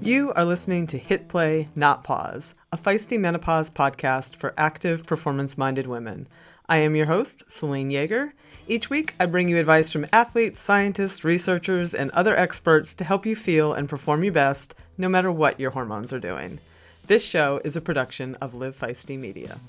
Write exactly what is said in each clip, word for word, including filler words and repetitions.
You are listening to Hit Play, Not Pause, a feisty menopause podcast for active, performance-minded women. I am your host, Celine Yeager. Each week, I bring you advice from athletes, scientists, researchers, and other experts to help you feel and perform your best, no matter what your hormones are doing. This show is a production of Live Feisty Media.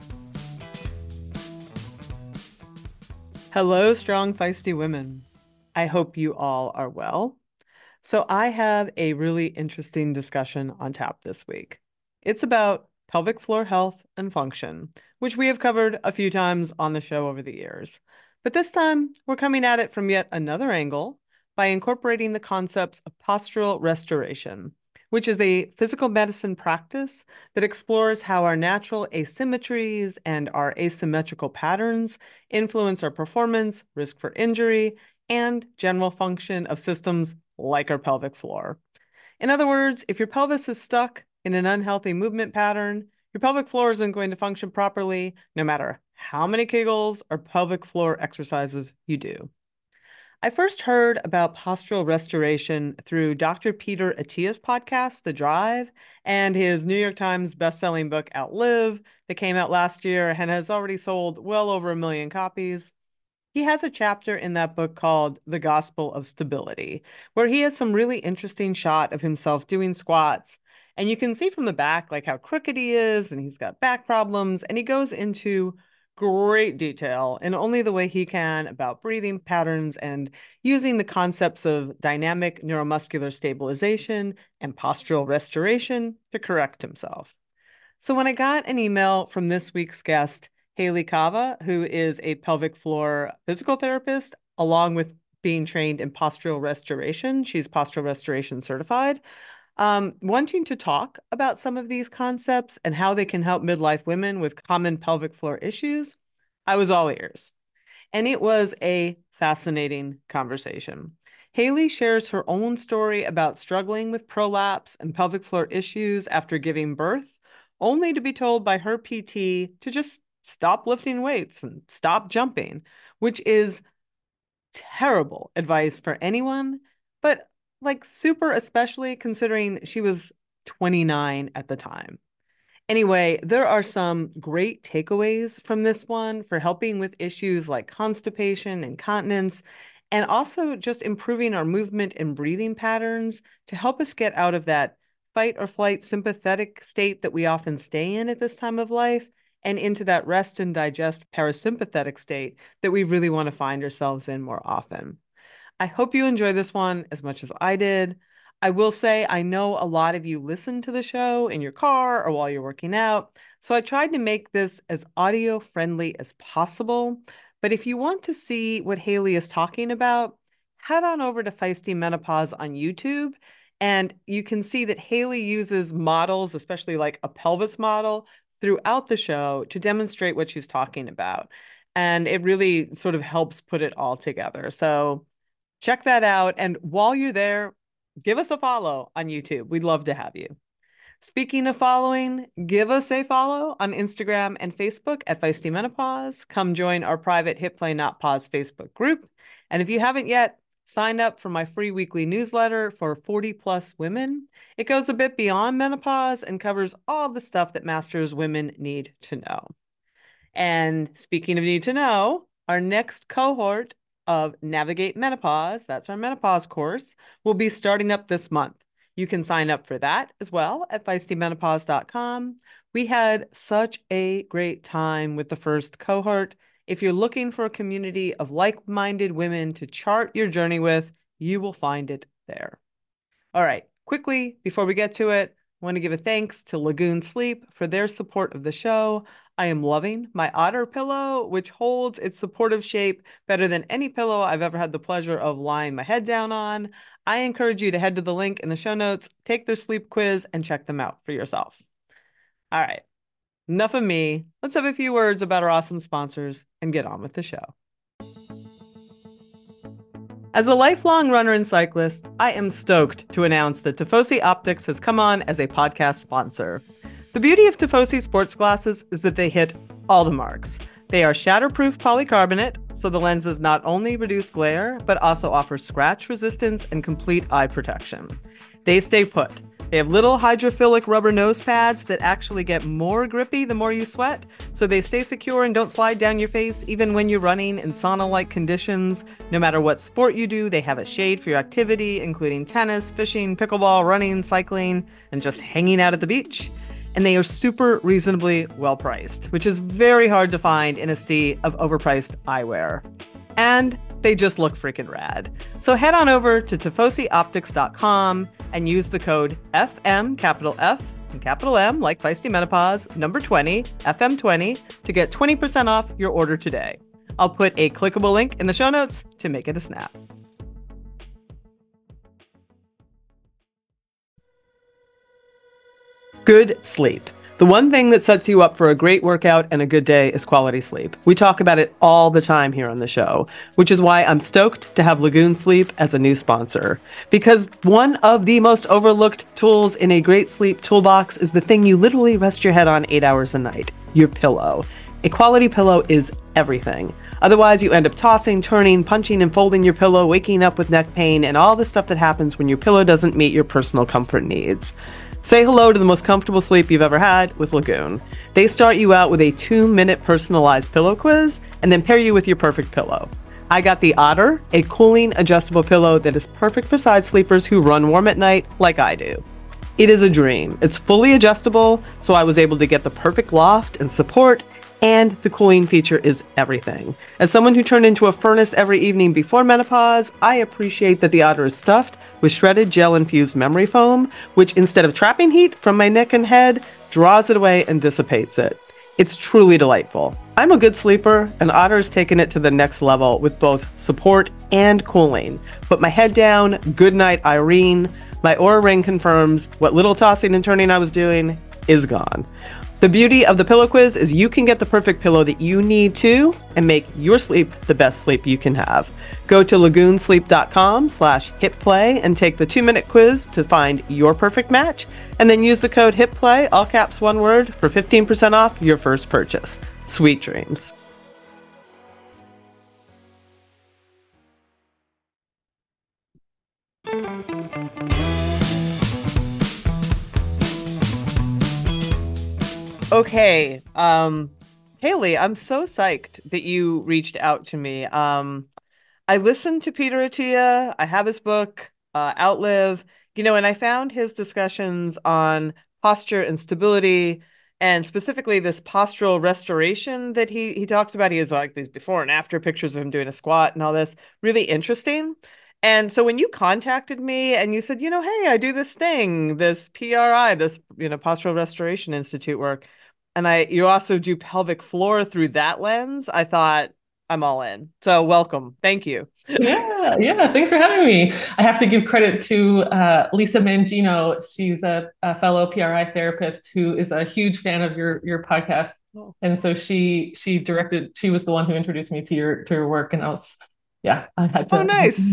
Hello, strong, feisty women. I hope you all are well. So I have a really interesting discussion on tap this week. It's about pelvic floor health and function, which we have covered a few times on the show over the years. But this time, we're coming at it from yet another angle by incorporating the concepts of postural restoration, which is a physical medicine practice that explores how our natural asymmetries and our asymmetrical patterns influence our performance, risk for injury, and general function of systems like our pelvic floor. In other words, if your pelvis is stuck in an unhealthy movement pattern, your pelvic floor isn't going to function properly, no matter how many Kegels or pelvic floor exercises you do. I first heard about postural restoration through Doctor Peter Attia's podcast, The Drive, and his New York Times bestselling book, Outlive, that came out last year and has already sold well over a million copies. He has a chapter in that book called The Gospel of Stability, where he has some really interesting shot of himself doing squats. And you can see from the back, like how crooked he is, and he's got back problems. And he goes into great detail in only the way he can about breathing patterns and using the concepts of dynamic neuromuscular stabilization and postural restoration to correct himself. So when I got an email from this week's guest, Haley Cava, who is a pelvic floor physical therapist, along with being trained in postural restoration. She's postural restoration certified. Um, wanting to talk about some of these concepts and how they can help midlife women with common pelvic floor issues, I was all ears. And it was a fascinating conversation. Haley shares her own story about struggling with prolapse and pelvic floor issues after giving birth, only to be told by her P T to just stop lifting weights and stop jumping, which is terrible advice for anyone, but like super especially considering she was twenty-nine at the time. Anyway, there are some great takeaways from this one for helping with issues like constipation, incontinence, and also just improving our movement and breathing patterns to help us get out of that fight or flight sympathetic state that we often stay in at this time of life and into that rest and digest parasympathetic state that we really want to find ourselves in more often. I hope you enjoy this one as much as I did. I will say I know a lot of you listen to the show in your car or while you're working out, so I tried to make this as audio friendly as possible. But if you want to see what Haley is talking about, head on over to Feisty Menopause on YouTube, and you can see that Haley uses models, especially like a pelvis model, throughout the show to demonstrate what she's talking about. And it really sort of helps put it all together. So check that out. And while you're there, give us a follow on YouTube. We'd love to have you. Speaking of following, give us a follow on Instagram and Facebook at Feisty Menopause. Come join our private Hit Play Not Pause Facebook group. And if you haven't yet, sign up for my free weekly newsletter for forty plus women. It goes a bit beyond menopause and covers all the stuff that masters women need to know. And speaking of need to know, our next cohort of Navigate Menopause, that's our menopause course, will be starting up this month. You can sign up for that as well at feisty menopause dot com. We had such a great time with the first cohort. If you're looking for a community of like-minded women to chart your journey with, you will find it there. All right, quickly, before we get to it, I want to give a thanks to Lagoon Sleep for their support of the show. I am loving my otter pillow, which holds its supportive shape better than any pillow I've ever had the pleasure of lying my head down on. I encourage you to head to the link in the show notes, take their sleep quiz, and check them out for yourself. All right. Enough of me. Let's have a few words about our awesome sponsors and get on with the show. As a lifelong runner and cyclist, I am stoked to announce that Tifosi Optics has come on as a podcast sponsor. The beauty of Tifosi sports glasses is that they hit all the marks. They are shatterproof polycarbonate, so the lenses not only reduce glare, but also offer scratch resistance and complete eye protection. They stay put. They have little hydrophilic rubber nose pads that actually get more grippy the more you sweat, so they stay secure and don't slide down your face even when you're running in sauna-like conditions. No matter what sport you do, they have a shade for your activity, including tennis, fishing, pickleball, running, cycling, and just hanging out at the beach. And they are super reasonably well priced, which is very hard to find in a sea of overpriced eyewear. And they just look freaking rad. So head on over to tifosi optics dot com and use the code F M, capital F and capital M, like Feisty Menopause, number twenty, F M twenty, to get twenty percent off your order today. I'll put a clickable link in the show notes to make it a snap. Good sleep. The one thing that sets you up for a great workout and a good day is quality sleep. We talk about it all the time here on the show, which is why I'm stoked to have Lagoon Sleep as a new sponsor. Because one of the most overlooked tools in a great sleep toolbox is the thing you literally rest your head on eight hours a night, your pillow. A quality pillow is everything. Otherwise, you end up tossing, turning, punching, and folding your pillow, waking up with neck pain, and all the stuff that happens when your pillow doesn't meet your personal comfort needs. Say hello to the most comfortable sleep you've ever had with Lagoon. They start you out with a two-minute personalized pillow quiz and then pair you with your perfect pillow. I got the Otter, a cooling adjustable pillow that is perfect for side sleepers who run warm at night like I do. It is a dream. It's fully adjustable, so I was able to get the perfect loft and support, and the cooling feature is everything. As someone who turned into a furnace every evening before menopause, I appreciate that the Otter is stuffed with shredded gel-infused memory foam, which instead of trapping heat from my neck and head, draws it away and dissipates it. It's truly delightful. I'm a good sleeper, and Otter's taken it to the next level with both support and cooling. Put my head down, good night Irene. My Oura Ring confirms what little tossing and turning I was doing is gone. The beauty of the pillow quiz is you can get the perfect pillow that you need to and make your sleep the best sleep you can have. Go to lagoonsleep.com slash hitplay and take the two-minute quiz to find your perfect match, and then use the code HITPLAY, all caps one word, for fifteen percent off your first purchase. Sweet dreams. Okay, um, Haley, I'm so psyched that you reached out to me. Um, I listened to Peter Attia. I have his book, uh, Outlive, you know, and I found his discussions on posture and stability, and specifically this postural restoration that he he talks about. He has like these before and after pictures of him doing a squat and all this, really interesting. And so when you contacted me and you said, you know, hey, I do this thing, this P R I, this, you know, Postural Restoration Institute work, and I you also do pelvic floor through that lens, I thought, I'm all in. So welcome. Thank you. Yeah, yeah. Thanks for having me. I have to give credit to uh, Lisa Mangino. She's a, a fellow P R I therapist who is a huge fan of your your podcast, Oh. and so she she directed. She was the one who introduced me to your to your work, and I was, yeah, I had Oh, to. nice.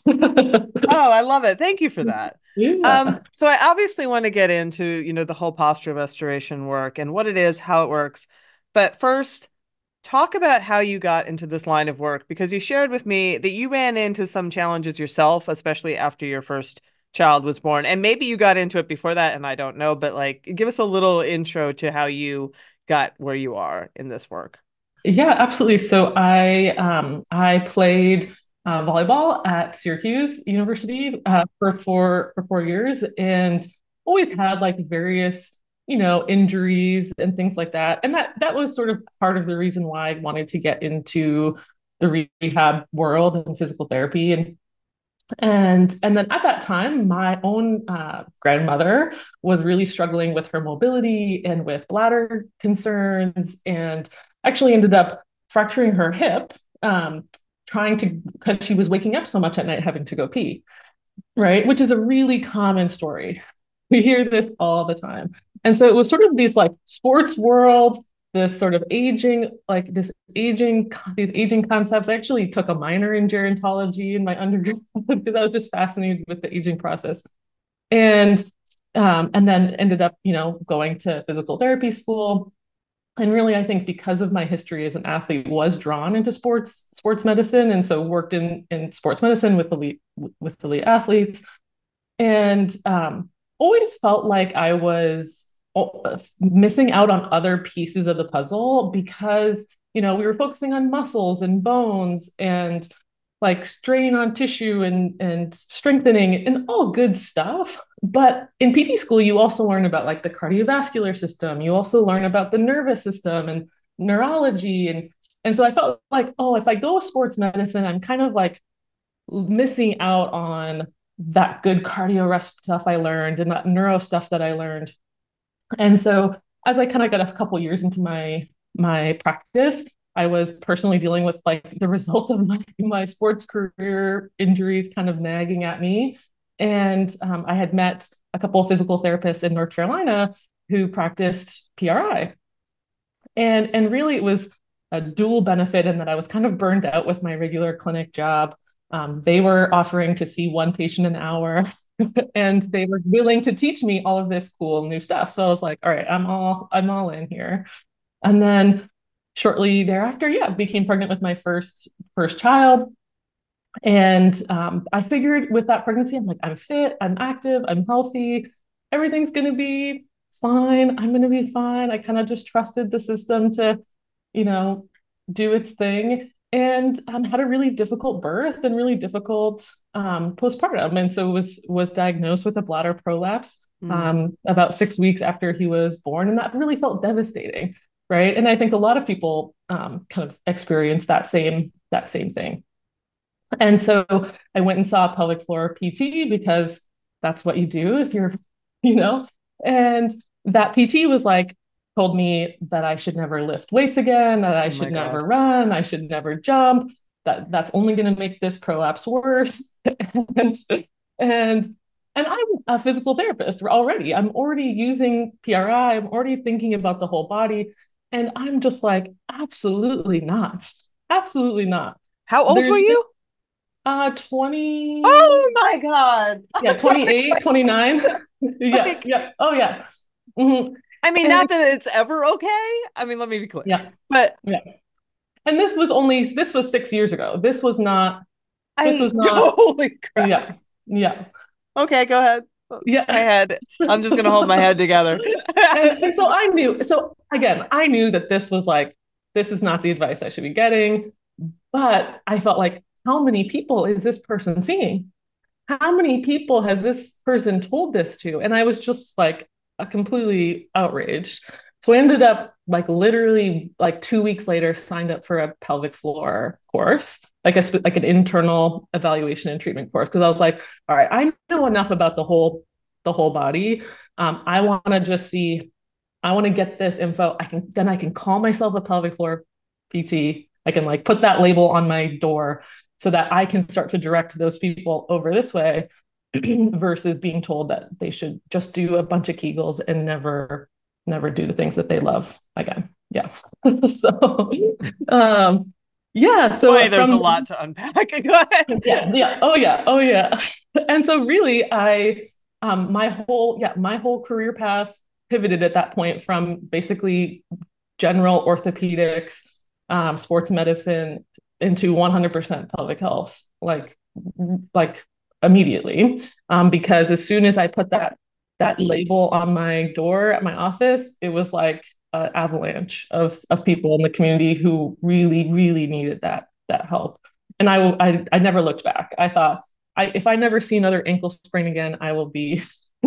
Oh, I love it. Thank you for that. Yeah. Um, so I obviously want to get into, you know, the whole posture restoration work and what it is, how it works. But first, talk about how you got into this line of work, because you shared with me that you ran into some challenges yourself, especially after your first child was born. And maybe you got into it before that, and I don't know, but like give us a little intro to how you got where you are in this work. Yeah, absolutely. So I um, I played uh, volleyball at Syracuse University uh, for four for four years, and always had like various, you know, injuries and things like that. And that that was sort of part of the reason why I wanted to get into the rehab world and physical therapy. And and and then at that time, my own uh, grandmother was really struggling with her mobility and with bladder concerns, and actually ended up fracturing her hip, um, trying to because she was waking up so much at night having to go pee, right? Which is a really common story. We hear this all the time. And so it was sort of these like sports world, this sort of aging, like this aging, these aging concepts. I actually took a minor in gerontology in my undergrad because I was just fascinated with the aging process. And um, and then ended up, you know, going to physical therapy school. And really, I think because of my history as an athlete, was drawn into sports sports medicine, and so worked in in sports medicine with elite with elite athletes. And um, always felt like I was uh, missing out on other pieces of the puzzle because, you know, we were focusing on muscles and bones and like strain on tissue and and strengthening and all good stuff. But in P T school, you also learn about like the cardiovascular system. You also learn about the nervous system and neurology. And and so I felt like, oh, if I go sports medicine, I'm kind of like missing out on that good cardio rest stuff I learned and that neuro stuff that I learned. And so as I kind of got a couple years into my my practice, I was personally dealing with like the result of my, my sports career injuries kind of nagging at me. And um, I had met a couple of physical therapists in North Carolina who practiced P R I. And, and really, it was a dual benefit in that I was kind of burned out with my regular clinic job. Um, they were offering to see one patient an hour and they were willing to teach me all of this cool new stuff. So I was like, all right, I'm all I'm all in here. And then shortly thereafter, yeah, became pregnant with my first first child. And um, I figured with that pregnancy, I'm like, I'm fit, I'm active, I'm healthy, everything's gonna be fine. I'm gonna be fine. I kind of just trusted the system to, you know, do its thing. And um, had a really difficult birth and really difficult um, postpartum, and so was was diagnosed with a bladder prolapse Mm. um, about six weeks after he was born, and that really felt devastating, right? And I think a lot of people um, kind of experience that same that same thing. And so I went and saw a pelvic floor P T because that's what you do if you're, you know, and that P T was like, told me that I should never lift weights again, that I Oh my should never God. run, I should never jump, that that's only going to make this prolapse worse. and, and and I'm a physical therapist already. I'm already using P R I. I'm already thinking about the whole body. And I'm just like, absolutely not. Absolutely not. How old were There's you? uh twenty, Oh my God. yeah, I'm sorry. twenty-eight, twenty-nine. Yeah, Like, yeah. Oh yeah. Mhm. I mean, And not that it's ever okay. I mean, let me be clear. yeah, But yeah. And this was only this was six years ago. This was not this I was not holy crap. yeah. Yeah. Okay, go ahead. My Yeah. head. I'm just gonna hold my head together. And and so I knew, so again, I knew that this was like this is not the advice I should be getting, but I felt like how many people is this person seeing? How many people has this person told this to? And I was just like a completely outraged. So I ended up like literally like two weeks later signed up for a pelvic floor course, like a like an internal evaluation and treatment course, because I was like, all right, I know enough about the whole the whole body. Um, I want to just see, I want to get this info. I can then I can call myself a pelvic floor P T. I can like put that label on my door so that I can start to direct those people over this way versus being told that they should just do a bunch of Kegels and never, never do the things that they love again. Yeah. so, um, yeah. Boy, So there's a from, lot to unpack. Go ahead. yeah, yeah. Oh, yeah. Oh, yeah. And so really, I, um, my whole, yeah, my whole career path pivoted at that point from basically general orthopedics, um, sports medicine into one hundred percent pelvic health, like like immediately, um, because as soon as I put that that label on my door at my office, it was like an avalanche of of people in the community who really really needed that that help. And I I I never looked back. I thought I if I never see another ankle sprain again, I will be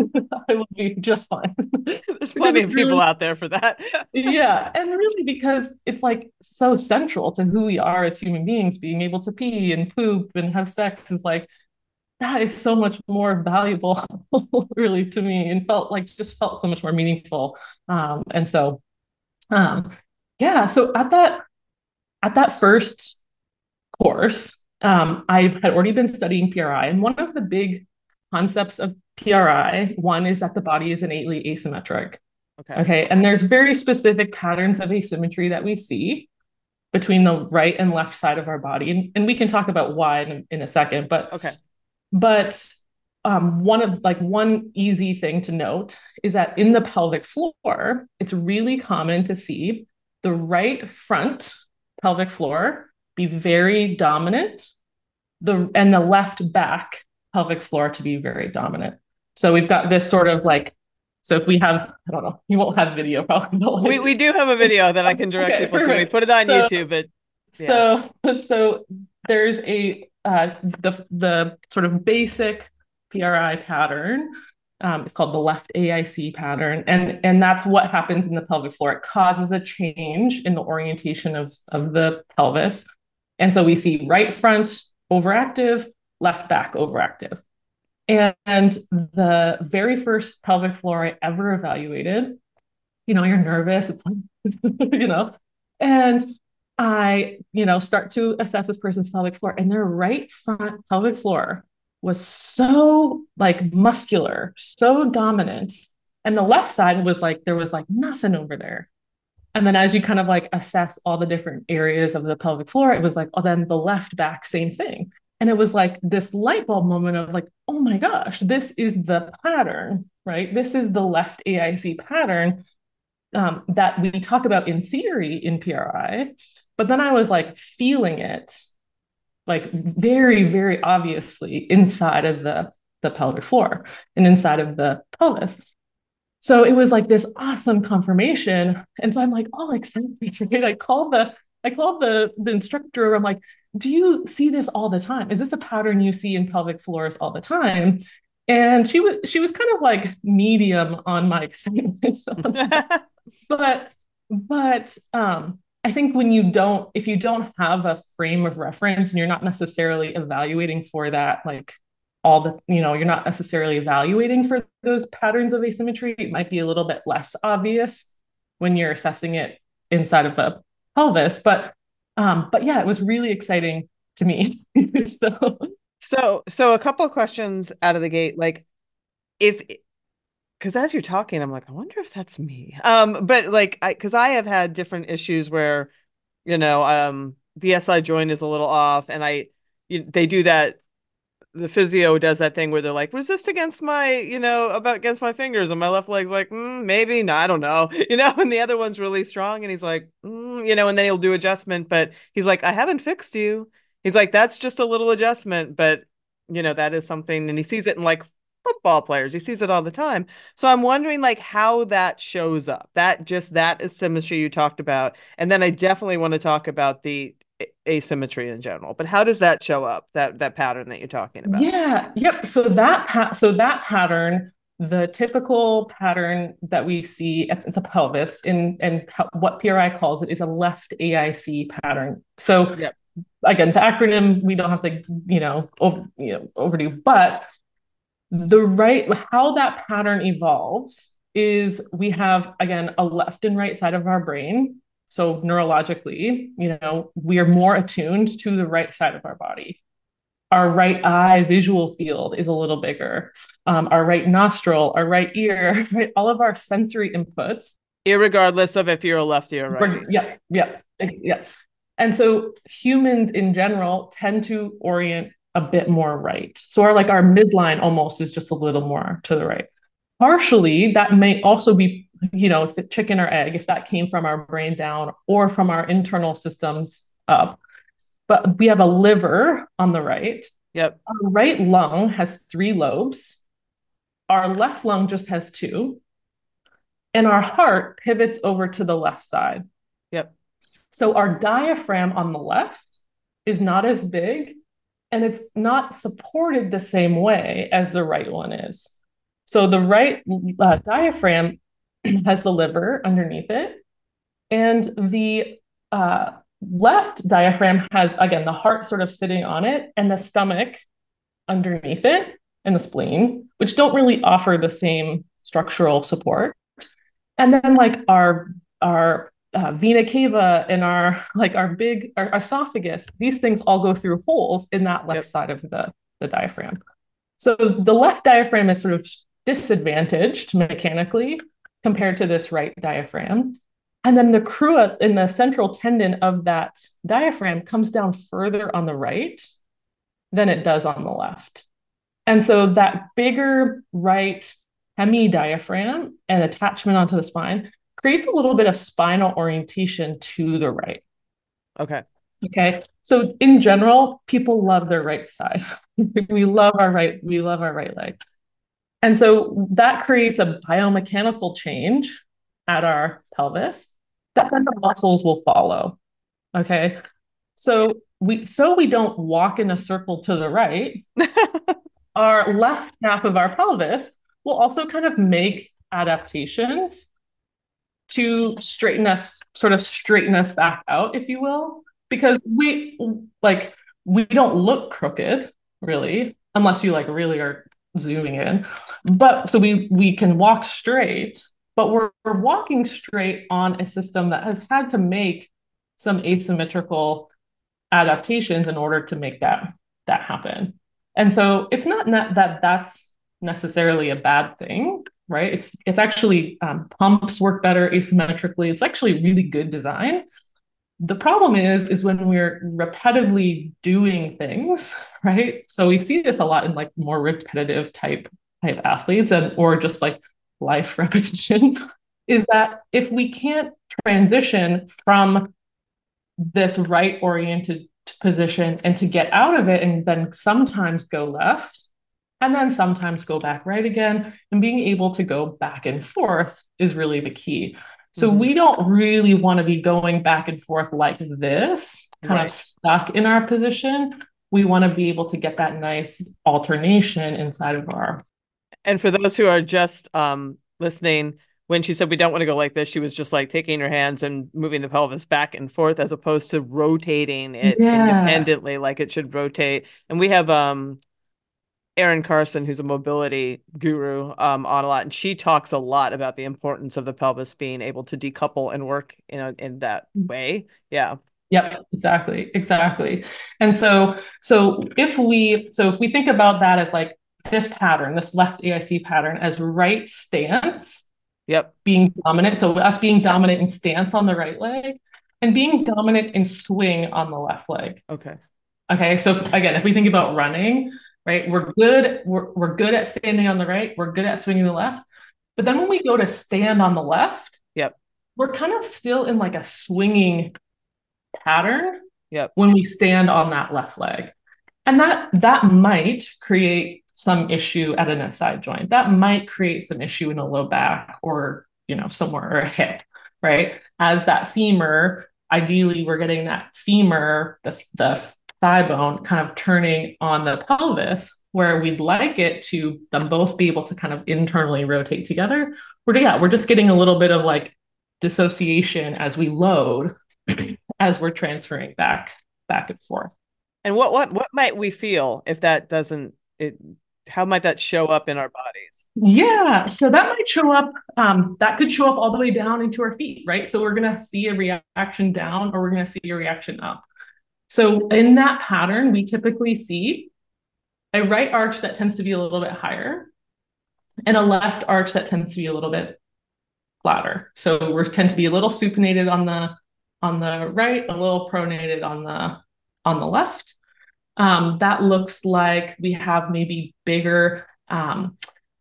I will be just fine. There's because plenty it of people really out there for that. yeah, and really because it's like so central to who we are as human beings, being able to pee and poop and have sex is like that is so much more valuable really to me and felt like just felt so much more meaningful. Um, and so um yeah, so at that at that first course, um, I had already been studying P R I, and one of the big concepts of P R I, one is that the body is innately asymmetric. Okay. Okay. And there's very specific patterns of asymmetry that we see between the right and left side of our body. And, and we can talk about why in, in a second, but Okay. but um, one of like one easy thing to note is that in the pelvic floor, it's really common to see the right front pelvic floor be very dominant, the and the left back pelvic floor to be very dominant. So we've got this sort of like, so if we have, I don't know, you won't have video probably, but We like, we do have a video that I can direct okay, people to. We perfect. put it on So, YouTube, but yeah. so, so there's a, uh, the, the sort of basic P R I pattern. Um, it's called the left A I C pattern. And, and that's what happens in the pelvic floor. It causes a change in the orientation of, of the pelvis. And so we see right front overactive, left back overactive. And, and the very first pelvic floor I ever evaluated, you know, you're nervous, it's like, you know, and I, you know, start to assess this person's pelvic floor, and their right front pelvic floor was so like muscular, so dominant. And the left side was like, there was like nothing over there. And then as you kind of like assess all the different areas of the pelvic floor, it was like, oh, then the left back, same thing. And it was like this light bulb moment of like, oh my gosh, this is the pattern, right? This is the left A I C pattern um, that we talk about in theory in P R I. But then I was like feeling it like very, very obviously inside of the, the pelvic floor and inside of the pelvis. So it was like this awesome confirmation. And so I'm like all excited, right? I called the I called the the instructor. I'm like, do you see this all the time? Is this a pattern you see in pelvic floors all the time? And she was she was kind of like medium on my excitement. but but um I think when you don't, if you don't have a frame of reference and you're not necessarily evaluating for that, like all the, you know, you're not necessarily evaluating for those patterns of asymmetry, it might be a little bit less obvious when you're assessing it inside of a pelvis. But um, but yeah, it was really exciting to me. so So so a couple of questions out of the gate, like if because as you're talking, I'm like, I wonder if that's me. Um, but like I because I have had different issues where, you know, um the S I joint is a little off and I you, they do that the physio does that thing where they're like resist against my you know about against my fingers and my left leg's like mm, maybe no I don't know you know and the other one's really strong and he's like mm, you know and then he'll do adjustment but he's like I haven't fixed you. He's like that's just a little adjustment but you know that is something and he sees it in like football players. He sees it all the time. So I'm wondering like how that shows up. That just that asymmetry you talked about and then I definitely want to talk about the asymmetry in general. But how does that show up? That that pattern that you're talking about? yeah, yep. So that pa- so that pattern, the typical pattern that we see at the pelvis in and what P R I calls it is a left A I C pattern. So Yep. again, the acronym we don't have to, you know, over, you know, overdo, but the right how that pattern evolves is we have again a left and right side of our brain. So neurologically, you know, we are more attuned to the right side of our body. Our right eye visual field is a little bigger. Um, our right nostril, our right ear, right, all of our sensory inputs. Irregardless of if you're a lefty or righty. Yeah, yeah, yeah. And so humans in general tend to orient a bit more right. So our like our midline almost is just a little more to the right. Partially, that may also be, you know, if the chicken or egg, if that came from our brain down or from our internal systems up. But we have a liver on the right. Yep. Our right lung has three lobes. Our left lung just has two. And our heart pivots over to the left side. Yep. So our diaphragm on the left is not as big and it's not supported the same way as the right one is. So the right uh, diaphragm has the liver underneath it, and the uh, left diaphragm has, again, the heart sort of sitting on it and the stomach underneath it and the spleen, which don't really offer the same structural support. And then like our, our uh, vena cava and our like our big our esophagus, these things all go through holes in that left yep. side of the, the diaphragm. So the left diaphragm is sort of disadvantaged mechanically compared to this right diaphragm. And then the crura in the central tendon of that diaphragm comes down further on the right than it does on the left. And so that bigger right hemidiaphragm and attachment onto the spine creates a little bit of spinal orientation to the right. Okay. Okay. So in general, people love their right side. we love our right, we love our right leg. And so that creates a biomechanical change at our pelvis that then the muscles will follow. Okay. So we so we don't walk in a circle to the right, our left half of our pelvis will also kind of make adaptations to straighten us, sort of straighten us back out, if you will, because we like we don't look crooked really, unless you like really are zooming in. But so we we can walk straight, but we're, we're walking straight on a system that has had to make some asymmetrical adaptations in order to make that that happen. And so it's not ne- that that's necessarily a bad thing, right? It's it's actually um, pumps work better asymmetrically. It's actually really good design. The problem is is when we're repetitively doing things, right? So we see this a lot in like more repetitive type type athletes and or just like life repetition is that if we can't transition from this right oriented position and to get out of it and then sometimes go left and then sometimes go back right again and being able to go back and forth is really the key. So mm-hmm. we don't really want to be going back and forth like this, kind right. of stuck in our position. We want to be able to get that nice alternation inside of our. And for those who are just um, listening, when she said we don't want to go like this, she was just like taking her hands and moving the pelvis back and forth as opposed to rotating it yeah. independently like it should rotate. And we have um, Erin Carson, who's a mobility guru, um, on a lot, and she talks a lot about the importance of the pelvis being able to decouple and work in a, in that way. Yeah. Yep, exactly, exactly. And so, so if we, so if we think about that as like this pattern, this left A I C pattern as right stance. Yep. Being dominant. So us being dominant in stance on the right leg and being dominant in swing on the left leg. Okay. Okay. So if, again, if we think about running, right, we're good. We're, we're good at standing on the right. We're good at swinging the left. But then when we go to stand on the left, yep, we're kind of still in like a swinging pattern. Yep. When we stand on that left leg. And that that might create some issue at an S I joint. That might create some issue in a low back or, you know, somewhere or a hip, right? As that femur, ideally we're getting that femur, the, the thigh bone kind of turning on the pelvis where we'd like it to them both be able to kind of internally rotate together. We're, yeah, we're just getting a little bit of like dissociation as we load, as we're transferring back, back and forth. And what what what might we feel if that doesn't it how might that show up in our bodies? Yeah, so that might show up um that could show up all the way down into our feet, right? So we're going to see a reaction down or we're going to see a reaction up. So in that pattern, we typically see a right arch that tends to be a little bit higher and a left arch that tends to be a little bit flatter. So we tend to be a little supinated on the on the right, a little pronated on the on the left. Um, that looks like we have maybe bigger, um,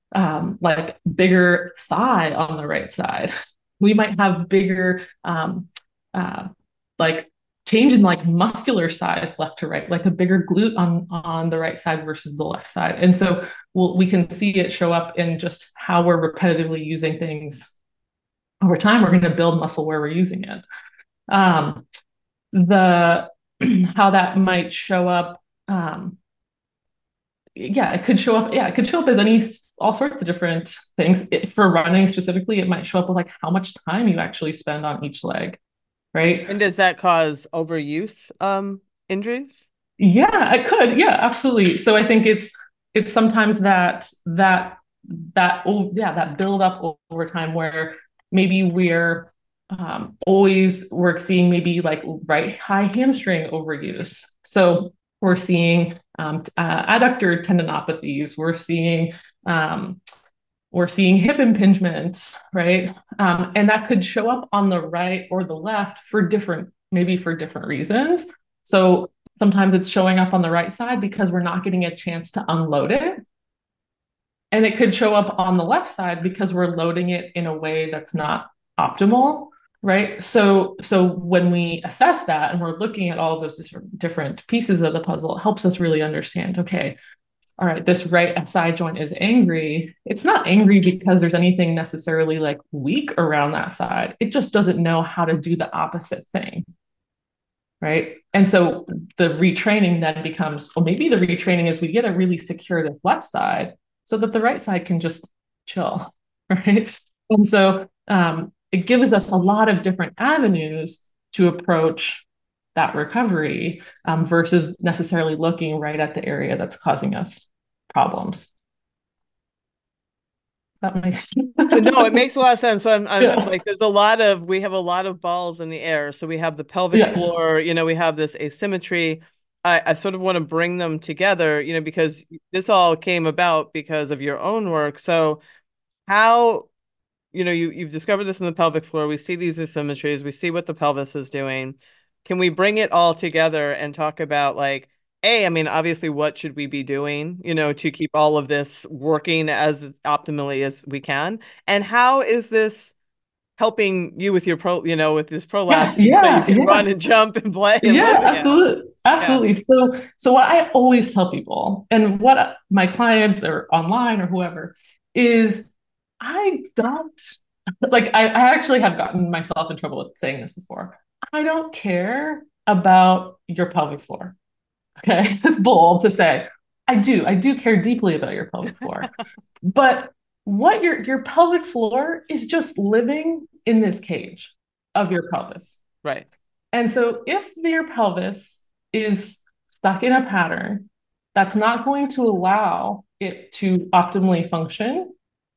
um, like bigger thigh on the right side. We might have bigger, um, uh, like change in like muscular size left to right, like a bigger glute on, on the right side versus the left side. And so we'll, we can see it show up in just how we're repetitively using things over time. We're going to build muscle where we're using it. Um, the how that might show up um yeah it could show up yeah it could show up as any all sorts of different things. It, for running specifically, it might show up with like how much time you actually spend on each leg, right? And does that cause overuse um injuries? Yeah, it could. Yeah, absolutely. So I think it's it's sometimes that that that oh yeah that build up over time where maybe we're Um, always we're seeing maybe like right high hamstring overuse. So we're seeing um, uh, adductor tendinopathies. We're seeing um, we're seeing hip impingement, right? Um, and that could show up on the right or the left for different, maybe for different reasons. So sometimes it's showing up on the right side because we're not getting a chance to unload it. And it could show up on the left side because we're loading it in a way that's not optimal. Right. So so when we assess that and we're looking at all of those different pieces of the puzzle, it helps us really understand, okay, all right, this right side joint is angry. It's not angry because there's anything necessarily like weak around that side. It just doesn't know how to do the opposite thing. Right. And so the retraining then becomes, well, maybe the retraining is we get to really secure this left side so that the right side can just chill. Right. And so um, it gives us a lot of different avenues to approach that recovery um, versus necessarily looking right at the area that's causing us problems. Does that make sense? No, it makes a lot of sense. So I'm, I'm Yeah. like, there's a lot of, we have a lot of balls in the air. So we have the pelvic Yes. floor, you know, we have this asymmetry. I, I sort of want to bring them together, you know, because this all came about because of your own work. So how, you know, you, you've discovered this in the pelvic floor. We see these asymmetries. We see what the pelvis is doing. Can we bring it all together and talk about like, A, I mean, obviously, what should we be doing, you know, to keep all of this working as optimally as we can? And how is this helping you with your pro, you know, with this Yeah. prolapse so you Yeah. can run Yeah. and jump and play and Yeah, live again? absolutely. Yeah. Absolutely. So, so what I always tell people and what my clients or online or whoever is I don't like, I, I actually have gotten myself in trouble with saying this before. I don't care about your pelvic floor. Okay. It's bold to say. I do. I do care deeply about your pelvic floor. But what your your pelvic floor is just living in this cage of your pelvis. Right. And so if your pelvis is stuck in a pattern that's not going to allow it to optimally function,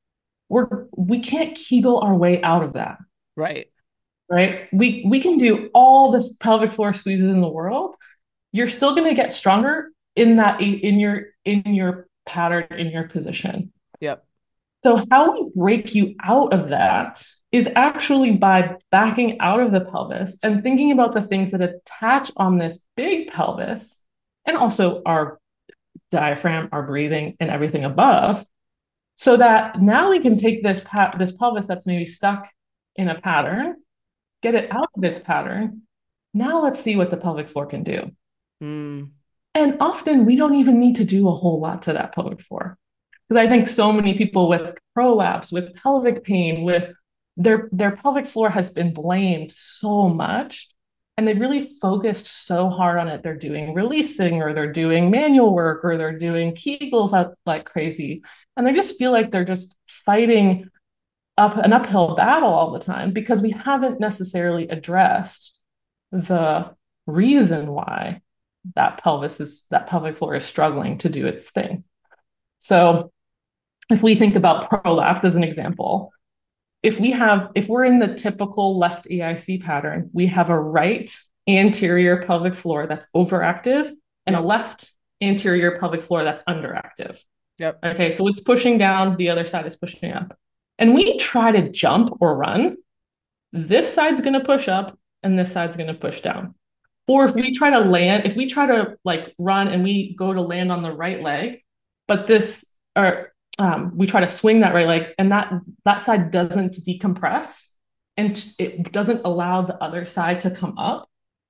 we're we can't Kegel our way out of that, Right. right? We we can do all this pelvic floor squeezes in the world. You're still going to get stronger in that in your in your pattern in your position. Yep. So how we break you out of that is actually by backing out of the pelvis and thinking about the things that attach on this big pelvis and also our diaphragm, our breathing, and everything above, so that now we can take this pa- this pelvis that's maybe stuck in a pattern, get it out of its pattern. Now let's see what the pelvic floor can do. Mm. And often we don't even need to do a whole lot to that pelvic floor. Because I think so many people with prolapse, with pelvic pain, with their their pelvic floor has been blamed so much, and they've really focused so hard on it. They're doing releasing, or they're doing manual work, or they're doing Kegels up like crazy, and they just feel like they're just fighting up an uphill battle all the time because we haven't necessarily addressed the reason why that pelvis is that pelvic floor is struggling to do its thing. So if we think about prolapse as an example, if we have, if we're in the typical left E I C pattern, we have a right anterior pelvic floor that's overactive and a Yep. left anterior pelvic floor that's underactive. Yep. Okay, so it's pushing down, the other side is pushing up. And we try to jump or run, this side's going to push up and this side's going to push down. Or if we try to land, if we try to like run and we go to land on the right leg, but this, or um, we try to swing that right leg and that that side doesn't decompress and it doesn't allow the other side to come up,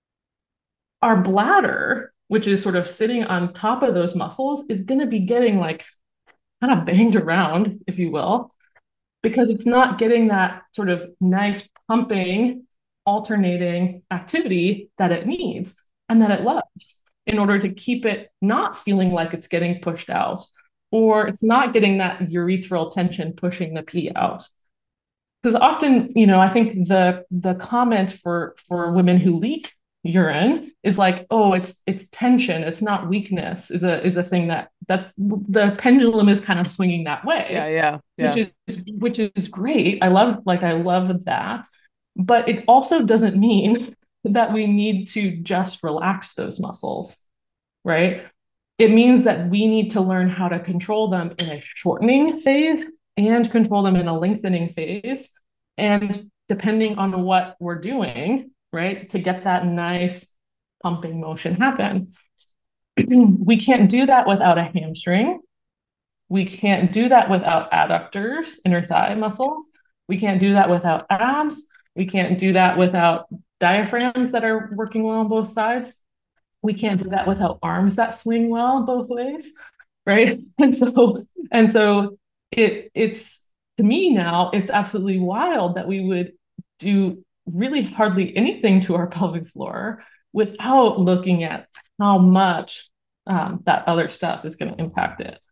our bladder, which is sort of sitting on top of those muscles, is going to be getting like kind of banged around, if you will, because it's not getting that sort of nice pumping, alternating activity that it needs and that it loves in order to keep it not feeling like it's getting pushed out, or it's not getting that urethral tension pushing the pee out. Because often, you know, I think the the comment for for women who leak urine is like, oh, it's it's tension, it's not weakness, is a is a thing that that's the pendulum is kind of swinging that Yeah. way, Yeah. which Yeah. is which is great. I love like I love that, but it also doesn't mean that we need to just relax those muscles, right? It means that we need to learn how to control them in a shortening phase and control them in a lengthening phase. And depending on what we're doing, right, to get that nice pumping motion happen. We can't do that without a hamstring. We can't do that without adductors, inner thigh muscles. We can't do that without abs. We can't do that without diaphragms that are working well on both sides. We can't do that without arms that swing well both ways. right? And so and so it it's to me now it's absolutely wild that we would do really hardly anything to our pelvic floor without looking at how much um, that other stuff is going to impact it.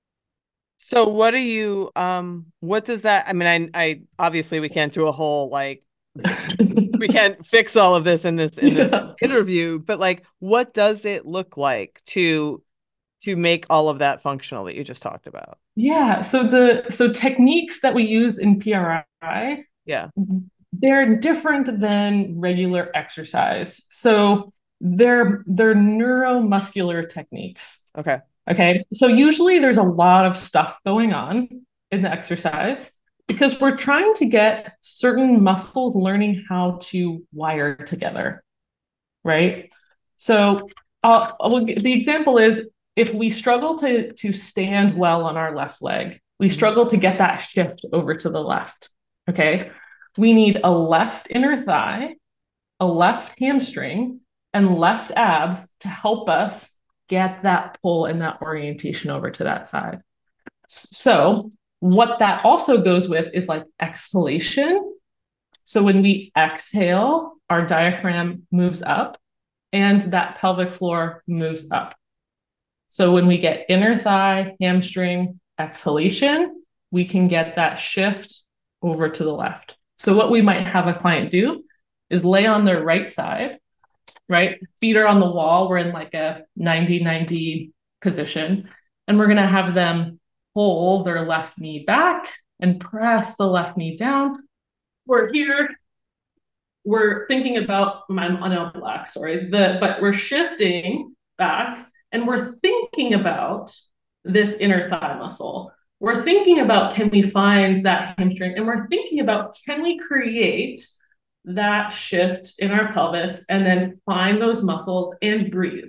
So what do you um what does that I mean I I obviously we can't do a whole like we can't fix all of this in this in this Yeah. interview, but like what does it look like to to make all of that functional that you just talked about? Yeah. So the so techniques that we use in P R I, Yeah. they're different than regular exercise. So they're they're neuromuscular techniques. Okay. Okay. So usually there's a lot of stuff going on in the exercise because we're trying to get certain muscles learning how to wire together, right? So uh, the example is if we struggle to, to stand well on our left leg, we Mhm. struggle to get that shift over to the left. Okay. We need a left inner thigh, a left hamstring, and left abs to help us get that pull and that orientation over to that side. So, what that also goes with is like exhalation. So, when we exhale, our diaphragm moves up and that pelvic floor moves up. So, when we get inner thigh, hamstring, exhalation, we can get that shift over to the left. So, what we might have a client do is lay on their right side, right? Feet are on the wall. We're in like a ninety ninety position. And we're going to have them pull their left knee back and press the left knee down. We're here. We're thinking about, I'm on a black, sorry, the, but we're shifting back and we're thinking about this inner thigh muscle. We're thinking about, can we find that hamstring? And we're thinking about, can we create that shift in our pelvis and then find those muscles and breathe.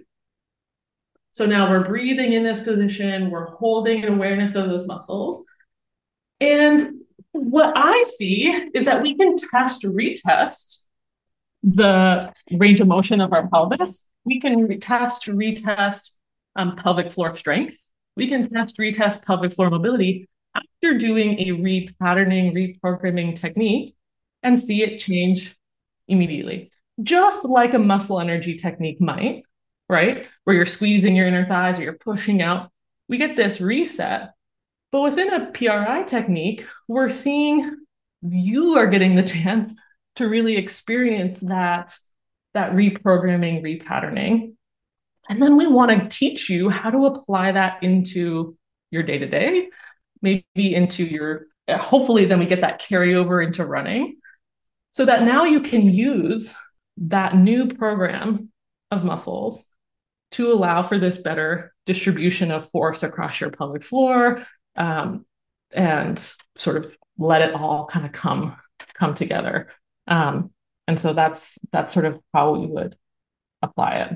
So now we're breathing in this position, we're holding an awareness of those muscles. And what I see is that we can test, retest the range of motion of our pelvis. We can test, retest um, pelvic floor strength. We can test, retest pelvic floor mobility after doing a repatterning, reprogramming technique and see it change immediately. Just like a muscle energy technique might, right? Where you're squeezing your inner thighs or you're pushing out. We get this reset. But within a P R I technique, we're seeing you are getting the chance to really experience that, that reprogramming, repatterning. And then we want to teach you how to apply that into your day-to-day, maybe into your, hopefully then we get that carryover into running so that now you can use that new program of muscles to allow for this better distribution of force across your pelvic floor, um, and sort of let it all kind of come come together. Um, and so that's that's sort of how we would apply it.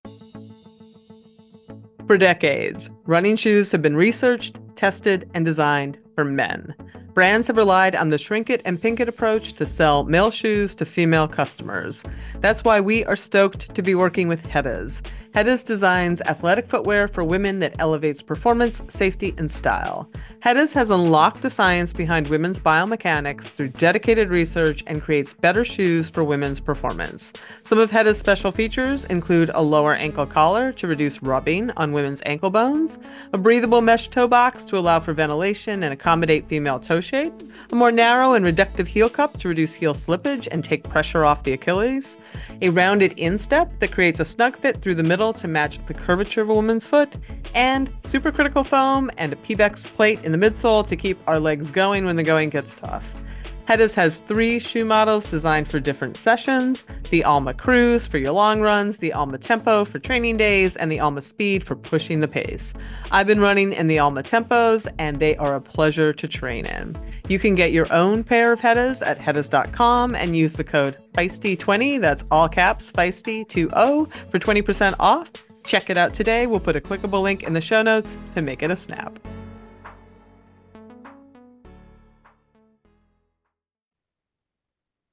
For decades, running shoes have been researched, tested, and designed for men. Brands have relied on the shrink it and pink it approach to sell male shoes to female customers. That's why we are stoked to be working with Heddas. Heddas designs athletic footwear for women that elevates performance, safety, and style. Heddas has unlocked the science behind women's biomechanics through dedicated research and creates better shoes for women's performance. Some of Heddas' special features include a lower ankle collar to reduce rubbing on women's ankle bones, a breathable mesh toe box to allow for ventilation and accommodate female toe shape, a more narrow and reductive heel cup to reduce heel slippage and take pressure off the Achilles, a rounded instep that creates a snug fit through the middle to match the curvature of a woman's foot, and supercritical foam and a Pebax plate in the midsole to keep our legs going when the going gets tough. Heddas has three shoe models designed for different sessions: the Alma Cruise for your long runs, the Alma Tempo for training days, and the Alma Speed for pushing the pace. I've been running in the Alma Tempos, and they are a pleasure to train in. You can get your own pair of Heddas at heddas dot com and use the code feisty twenty, that's all caps, feisty twenty, for twenty percent off. Check it out today. We'll put a clickable link in the show notes to make it a snap.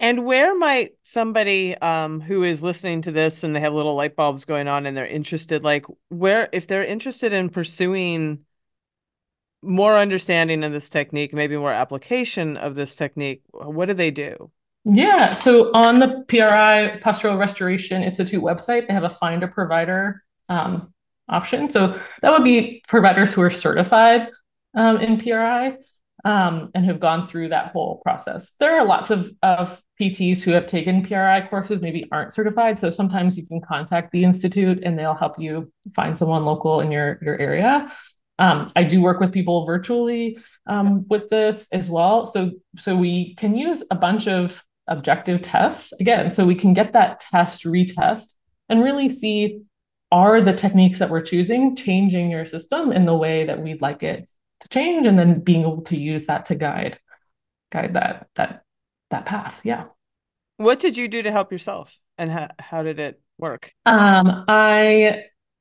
And where might somebody um, who is listening to this and they have little light bulbs going on and they're interested, like where, if they're interested in pursuing more understanding of this technique, maybe more application of this technique, what do they do? Yeah. So on the P R I Postural Restoration Institute website, they have a find a provider um, option. So that would be providers who are certified um, in P R I um, and have gone through that whole process. There are lots of, of P Ts who have taken P R I courses, maybe aren't certified. So sometimes you can contact the Institute and they'll help you find someone local in your, your area. Um, I do work with people virtually um, with this as well. So, so we can use a bunch of objective tests again, so we can get that test retest and really see, are the techniques that we're choosing changing your system in the way that we'd like it to change, and then being able to use that to guide guide that that that path. Yeah. What did you do to help yourself and how, how did it work? Um, I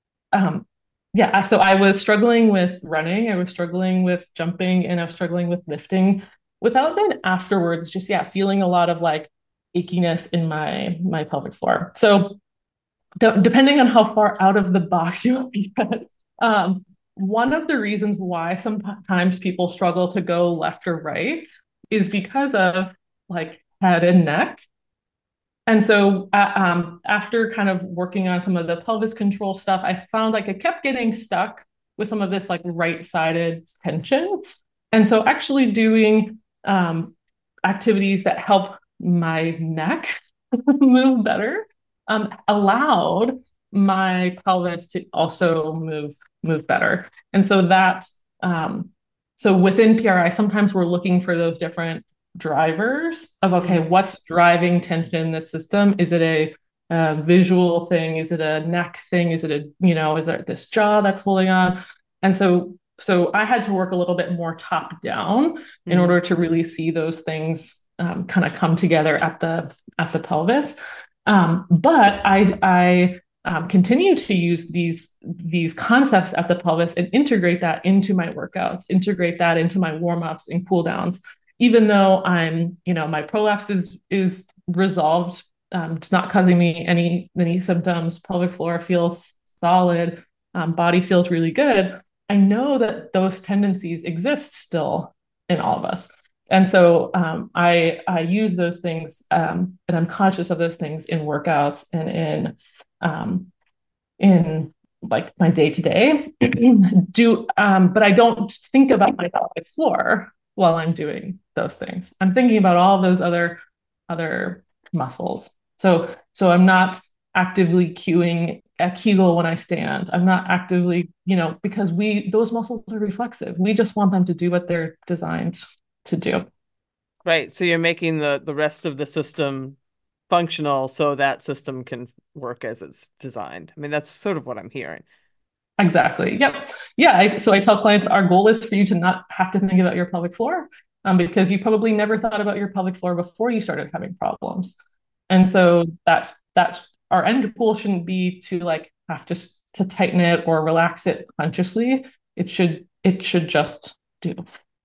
um yeah, so I was struggling with running, I was struggling with jumping, and I was struggling with lifting without then afterwards just yeah, feeling a lot of like achiness in my my pelvic floor. So de- depending on how far out of the box you want to get, um, one of the reasons why sometimes people struggle to go left or right is because of like head and neck. And so uh, um, after kind of working on some of the pelvis control stuff, I found like I kept getting stuck with some of this like right-sided tension. And so actually doing um, activities that help my neck move better um, allowed my pelvis to also move move better. And so that um, so within P R I, sometimes we're looking for those different drivers of okay, Mhm. what's driving tension in the system? Is it a, a visual thing? Is it a neck thing? Is it a, you know, is it this jaw that's holding on? And so so I had to work a little bit more top down in Mhm. order to really see those things um, kind of come together at the at the pelvis. Um, but I I um, continue to use these these concepts at the pelvis and integrate that into my workouts, integrate that into my warm ups and cool downs, even though I'm, you know, my prolapse is is resolved. Um, it's not causing me any any symptoms. Pelvic floor feels solid. Um, body feels really good. I know that those tendencies exist still in all of us. And so um, I I use those things um, and I'm conscious of those things in workouts and in um, in like my day to day. Do um, but I don't think about my pelvic floor while I'm doing those things. I'm thinking about all those other other muscles. So so I'm not actively cueing a Kegel when I stand. I'm not actively, you know, because we those muscles are reflexive. We just want them to do what they're designed to do. Right. So you're making the the rest of the system functional so that system can work as it's designed. I mean, that's sort of what I'm hearing. Exactly. Yep. Yeah. I, so I tell clients our goal is for you to not have to think about your pelvic floor um, because you probably never thought about your pelvic floor before you started having problems. And so that that our end goal shouldn't be to like have to to tighten it or relax it consciously. It should it should just do.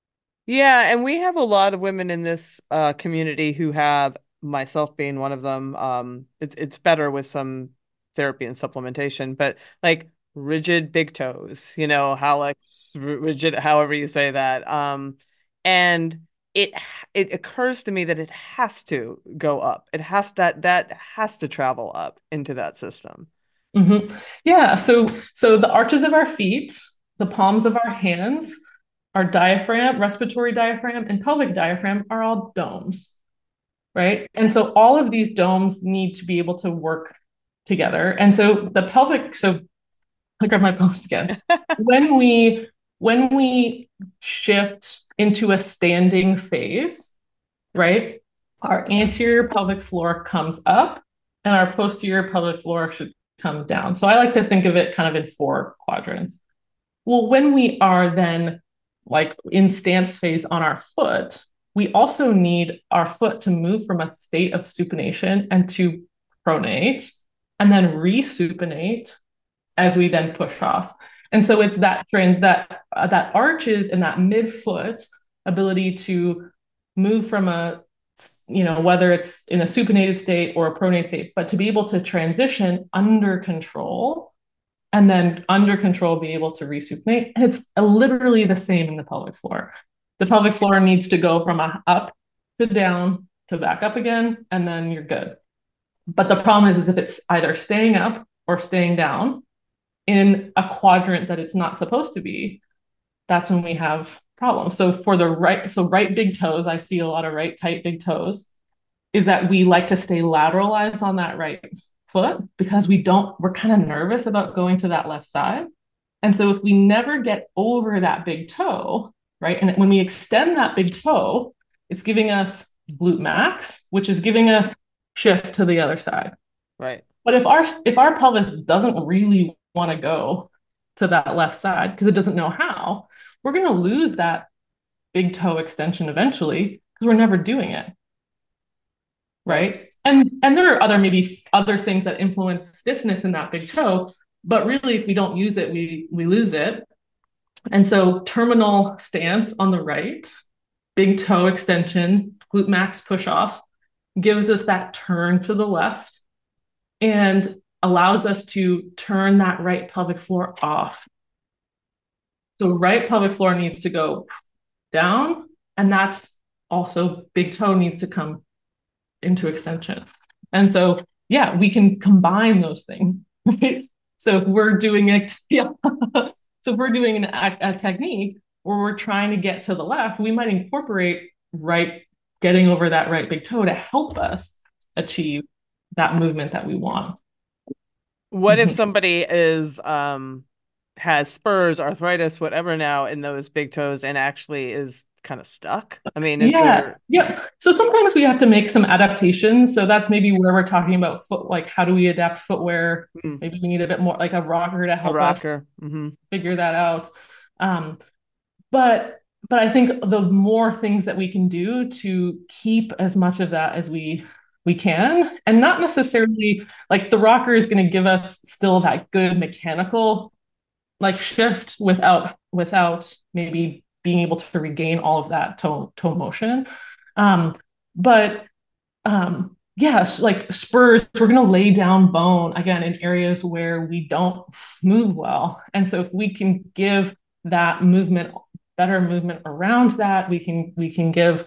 Yeah, and we have a lot of women in this uh, community who have, myself being one of them. Um, it's it's better with some therapy and supplementation, but like rigid big toes, you know, hallux, r- rigid, however you say that. Um, and it it occurs to me that it has to go up. It has that that has to travel up into that system. Mhm. Yeah. So so the arches of our feet, the palms of our hands, our diaphragm, respiratory diaphragm, and pelvic diaphragm are all domes, right? And so all of these domes need to be able to work together. And so the pelvic, so I grab my pelvis again. When we when we shift into a standing phase, right? Our anterior pelvic floor comes up and our posterior pelvic floor should come down. So I like to think of it kind of in four quadrants. Well, when we are then like in stance phase on our foot, we also need our foot to move from a state of supination and to pronate and then resupinate as we then push off. And so it's that trend that uh, that arches and that midfoot ability to move from a you know, whether it's in a supinated state or a pronated state, but to be able to transition under control and then under control be able to resupinate, it's literally the same in the pelvic floor. The pelvic floor needs to go from a up to down to back up again, and then you're good. But the problem is, is if it's either staying up or staying down in a quadrant that it's not supposed to be, that's when we have problems. So for the right, so right big toes, I see a lot of right tight big toes, is that we like to stay lateralized on that right foot because we don't, we're kind of nervous about going to that left side. And so if we never get over that big toe, right? And when we extend that big toe, it's giving us glute max, which is giving us shift to the other side. Right. But if our if our pelvis doesn't really want to go to that left side because it doesn't know how, we're going to lose that big toe extension eventually because we're never doing it. Right. And and there are other maybe other things that influence stiffness in that big toe, but really if we don't use it, we we lose it. And so terminal stance on the right, big toe extension, glute max push off, gives us that turn to the left and allows us to turn that right pelvic floor off. So right pelvic floor needs to go down, and that's also big toe needs to come into extension. And so, yeah, we can combine those things, right? So if we're doing it, yeah. So if we're doing an, a, a technique where we're trying to get to the left, we might incorporate right, getting over that right big toe to help us achieve that movement that we want. What if somebody is um has spurs, arthritis, whatever now in those big toes and actually is kind of stuck? I mean, is yeah, there yeah. So sometimes we have to make some adaptations. So that's maybe where we're talking about foot, like how do we adapt footwear? mm, Maybe we need a bit more like a rocker to a help us rocker? Mm-hmm. figure that out. Um, but but I think the more things that we can do to keep as much of that as we we can, and not necessarily like the rocker is going to give us still that good mechanical like shift without without maybe being able to regain all of that toe toe motion. Um, but um, yes, like spurs, we're going to lay down bone again in areas where we don't move well, and so if we can give that movement better movement around that, we can we can give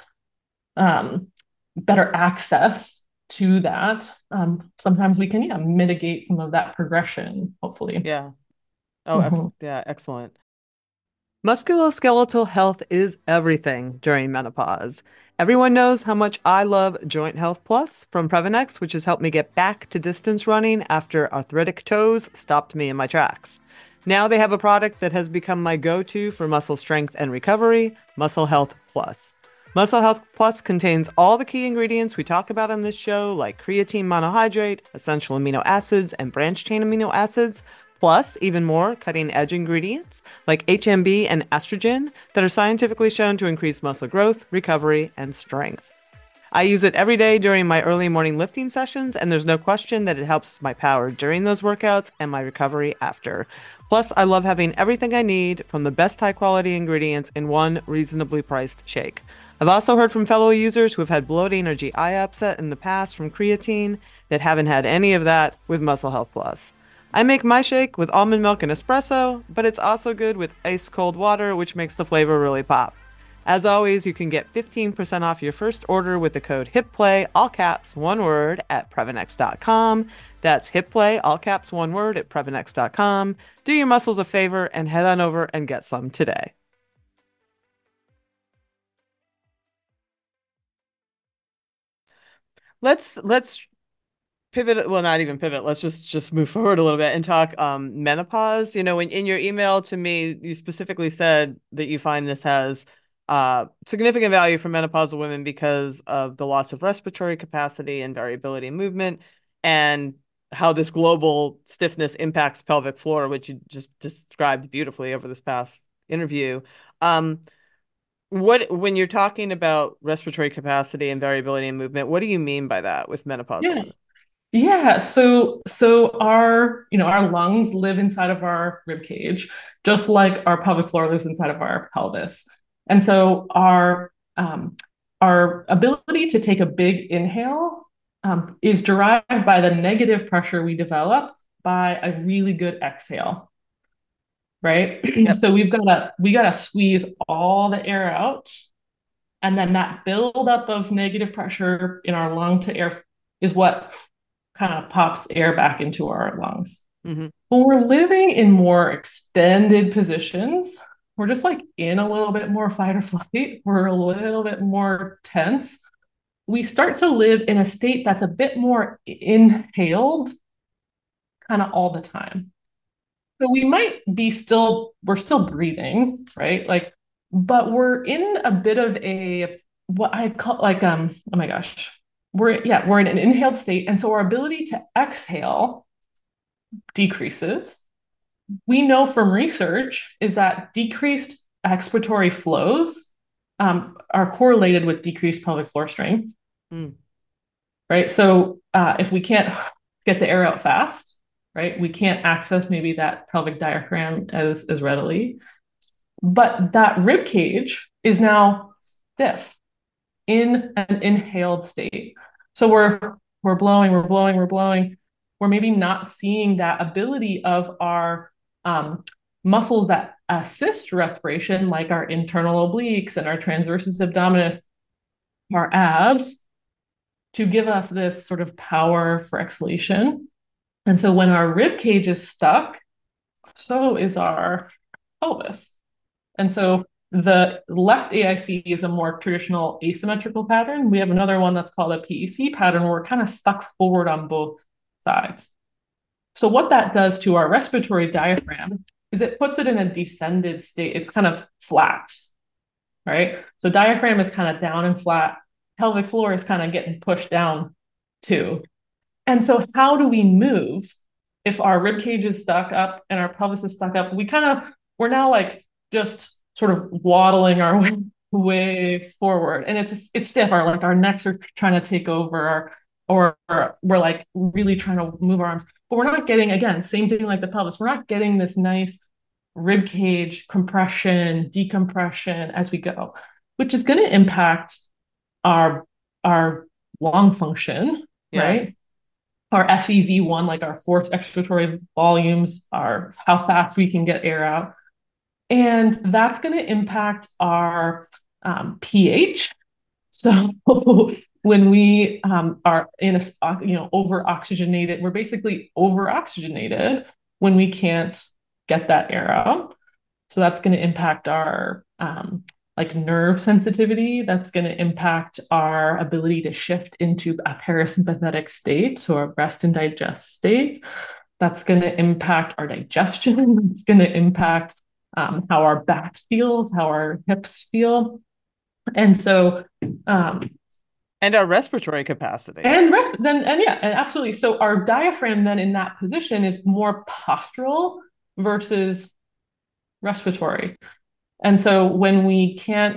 um, better access to that. Um, sometimes we can yeah mitigate some of that progression, hopefully. Yeah. Oh, ex Mm-hmm. yeah, excellent. Musculoskeletal health is everything during menopause. Everyone knows how much I love Joint Health Plus from Previnex, which has helped me get back to distance running after arthritic toes stopped me in my tracks. Now they have a product that has become my go-to for muscle strength and recovery, Muscle Health Plus. Muscle Health Plus contains all the key ingredients we talk about on this show, like creatine monohydrate, essential amino acids, and branched chain amino acids, plus even more cutting-edge ingredients like H M B and estrogen that are scientifically shown to increase muscle growth, recovery, and strength. I use it every day during my early morning lifting sessions, and there's no question that it helps my power during those workouts and my recovery after. Plus, I love having everything I need from the best high-quality ingredients in one reasonably priced shake. I've also heard from fellow users who have had bloating or G I upset in the past from creatine that haven't had any of that with Muscle Health Plus. I make my shake with almond milk and espresso, but it's also good with ice cold water, which makes the flavor really pop. As always, you can get fifteen percent off your first order with the code HIPPLAY, all caps, one word, at Previnex dot com. That's HIPPLAY, all caps, one word, at Previnex dot com. Do your muscles a favor and head on over and get some today. Let's let's pivot, well, not even pivot. Let's just just move forward a little bit and talk um menopause. You know, when in your email to me, you specifically said that you find this has uh significant value for menopausal women because of the loss of respiratory capacity and variability in movement, and how this global stiffness impacts pelvic floor, which you just described beautifully over this past interview. Um, what when you're talking about respiratory capacity and variability in movement, what do you mean by that with menopausal Yeah. women? Yeah, so so our, you know, our lungs live inside of our rib cage, just like our pelvic floor lives inside of our pelvis. And so our um our ability to take a big inhale um, is derived by the negative pressure we develop by a really good exhale, right? Yep. So we've got to we got to squeeze all the air out, and then that buildup of negative pressure in our lung to air is what kind of pops air back into our lungs. Mm-hmm. When we're living in more extended positions, we're just like in a little bit more fight or flight. We're a little bit more tense. We start to live in a state that's a bit more inhaled kind of all the time. So we might be still, we're still breathing, right? Like, but we're in a bit of a, what I call like, um, oh my gosh, we're, yeah, we're in an inhaled state. And so our ability to exhale decreases. We know from research is that decreased expiratory flows um, are correlated with decreased pelvic floor strength, mm. right? So uh, if we can't get the air out fast, right, we can't access maybe that pelvic diaphragm as, as readily. But that rib cage is now stiff in an inhaled state. So we're we're blowing, we're blowing, we're blowing. We're maybe not seeing that ability of our um, muscles that assist respiration, like our internal obliques and our transversus abdominis, our abs, to give us this sort of power for exhalation. And so when our rib cage is stuck, so is our pelvis. And so the left A I C is a more traditional asymmetrical pattern. We have another one that's called a P E C pattern where we're kind of stuck forward on both sides. So what that does to our respiratory diaphragm is it puts it in a descended state. It's kind of flat, right? So diaphragm is kind of down and flat. Pelvic floor is kind of getting pushed down too. And so how do we move if our rib cage is stuck up and our pelvis is stuck up? We kind of, we're now like just sort of waddling our way, way forward. And it's it's stiff. Our like our necks are trying to take over, or, or we're like really trying to move our arms. But we're not getting, again, same thing like the pelvis. We're not getting this nice rib cage compression, decompression as we go, which is going to impact our our lung function, yeah. right? Our F E V one, like our forced expiratory volumes, are how fast we can get air out. And that's going to impact our um, pH. So when we um, are in a, you know, over oxygenated, we're basically over oxygenated when we can't get that air out. So that's going to impact our um, like nerve sensitivity. That's going to impact our ability to shift into a parasympathetic state, so a rest and digest state. That's going to impact our digestion. It's going to impact um, how our back feels, how our hips feel. And so, um, and our respiratory capacity. And res- then, and yeah, and absolutely. So our diaphragm then in that position is more postural versus respiratory. And so when we can't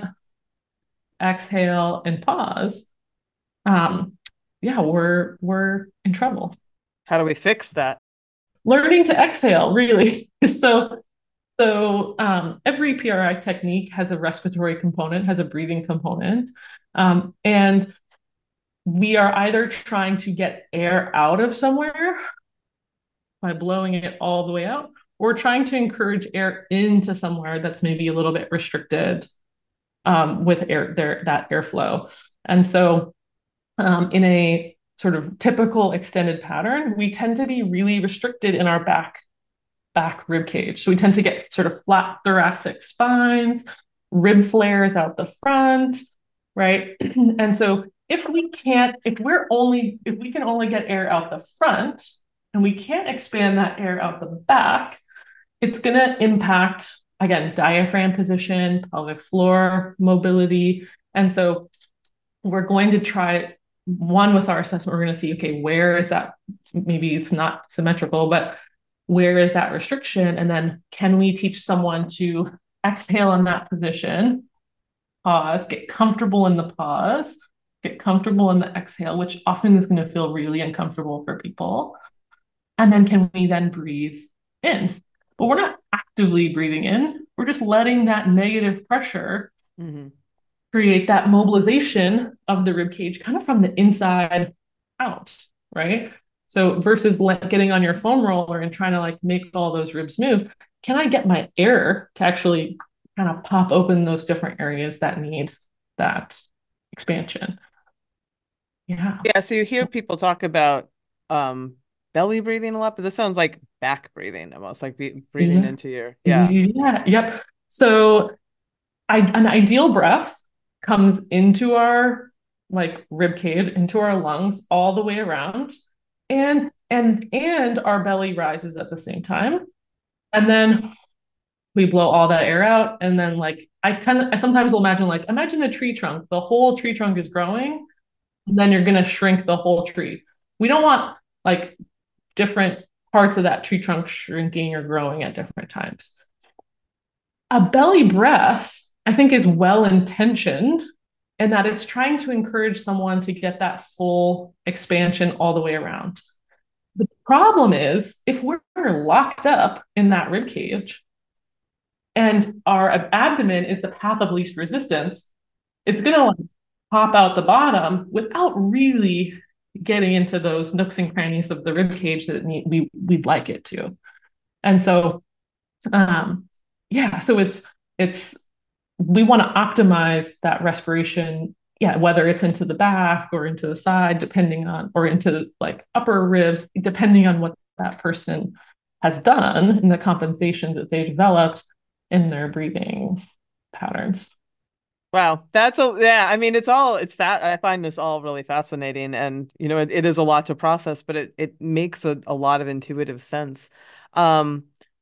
exhale and pause, um, yeah, we're we're in trouble. How do we fix that? Learning to exhale, really. So, so um, every P R I technique has a respiratory component, has a breathing component, um, and we are either trying to get air out of somewhere by blowing it all the way out, or trying to encourage air into somewhere that's maybe a little bit restricted um, with air there, that airflow. And so um, in a sort of typical extended pattern, we tend to be really restricted in our back, back rib cage. So we tend to get sort of flat thoracic spines, rib flares out the front, right? And so if we can't, if we're only, if we can only get air out the front and we can't expand that air out the back, it's going to impact, again, diaphragm position, pelvic floor mobility. And so we're going to try, one, with our assessment, we're going to see, okay, where is that? Maybe it's not symmetrical, but where is that restriction? And then can we teach someone to exhale in that position, pause, get comfortable in the pause, get comfortable in the exhale, which often is going to feel really uncomfortable for people. And then can we then breathe in? But we're not actively breathing in. We're just letting that negative pressure mm-hmm. create that mobilization of the rib cage kind of from the inside out, right? So versus like getting on your foam roller and trying to like make all those ribs move, can I get my air to actually kind of pop open those different areas that need that expansion? Yeah. Yeah, so you hear people talk about um belly breathing a lot, but this sounds like back breathing almost, like be breathing Yeah. into your, yeah. Yeah. Yep. So I, an ideal breath comes into our like rib cage, into our lungs, all the way around, and and and our belly rises at the same time, and then we blow all that air out, and then like I kind of I sometimes will imagine like imagine a tree trunk, the whole tree trunk is growing, and then you're gonna shrink the whole tree. We don't want like different parts of that tree trunk shrinking or growing at different times. A belly breath, I think, is well intentioned in that it's trying to encourage someone to get that full expansion all the way around. The problem is if we're locked up in that rib cage and our abdomen is the path of least resistance, it's going to like pop out the bottom without really getting into those nooks and crannies of the rib cage that need, we we'd like it to. And so, um, yeah, so it's it's we want to optimize that respiration, yeah, whether it's into the back or into the side, depending on, or into like upper ribs, depending on what that person has done and the compensation that they developed in their breathing patterns. Wow, that's a, yeah, I mean it's all it's fat I find this all really fascinating, and you know it, it is a lot to process, but it it makes a, a lot of intuitive sense. Um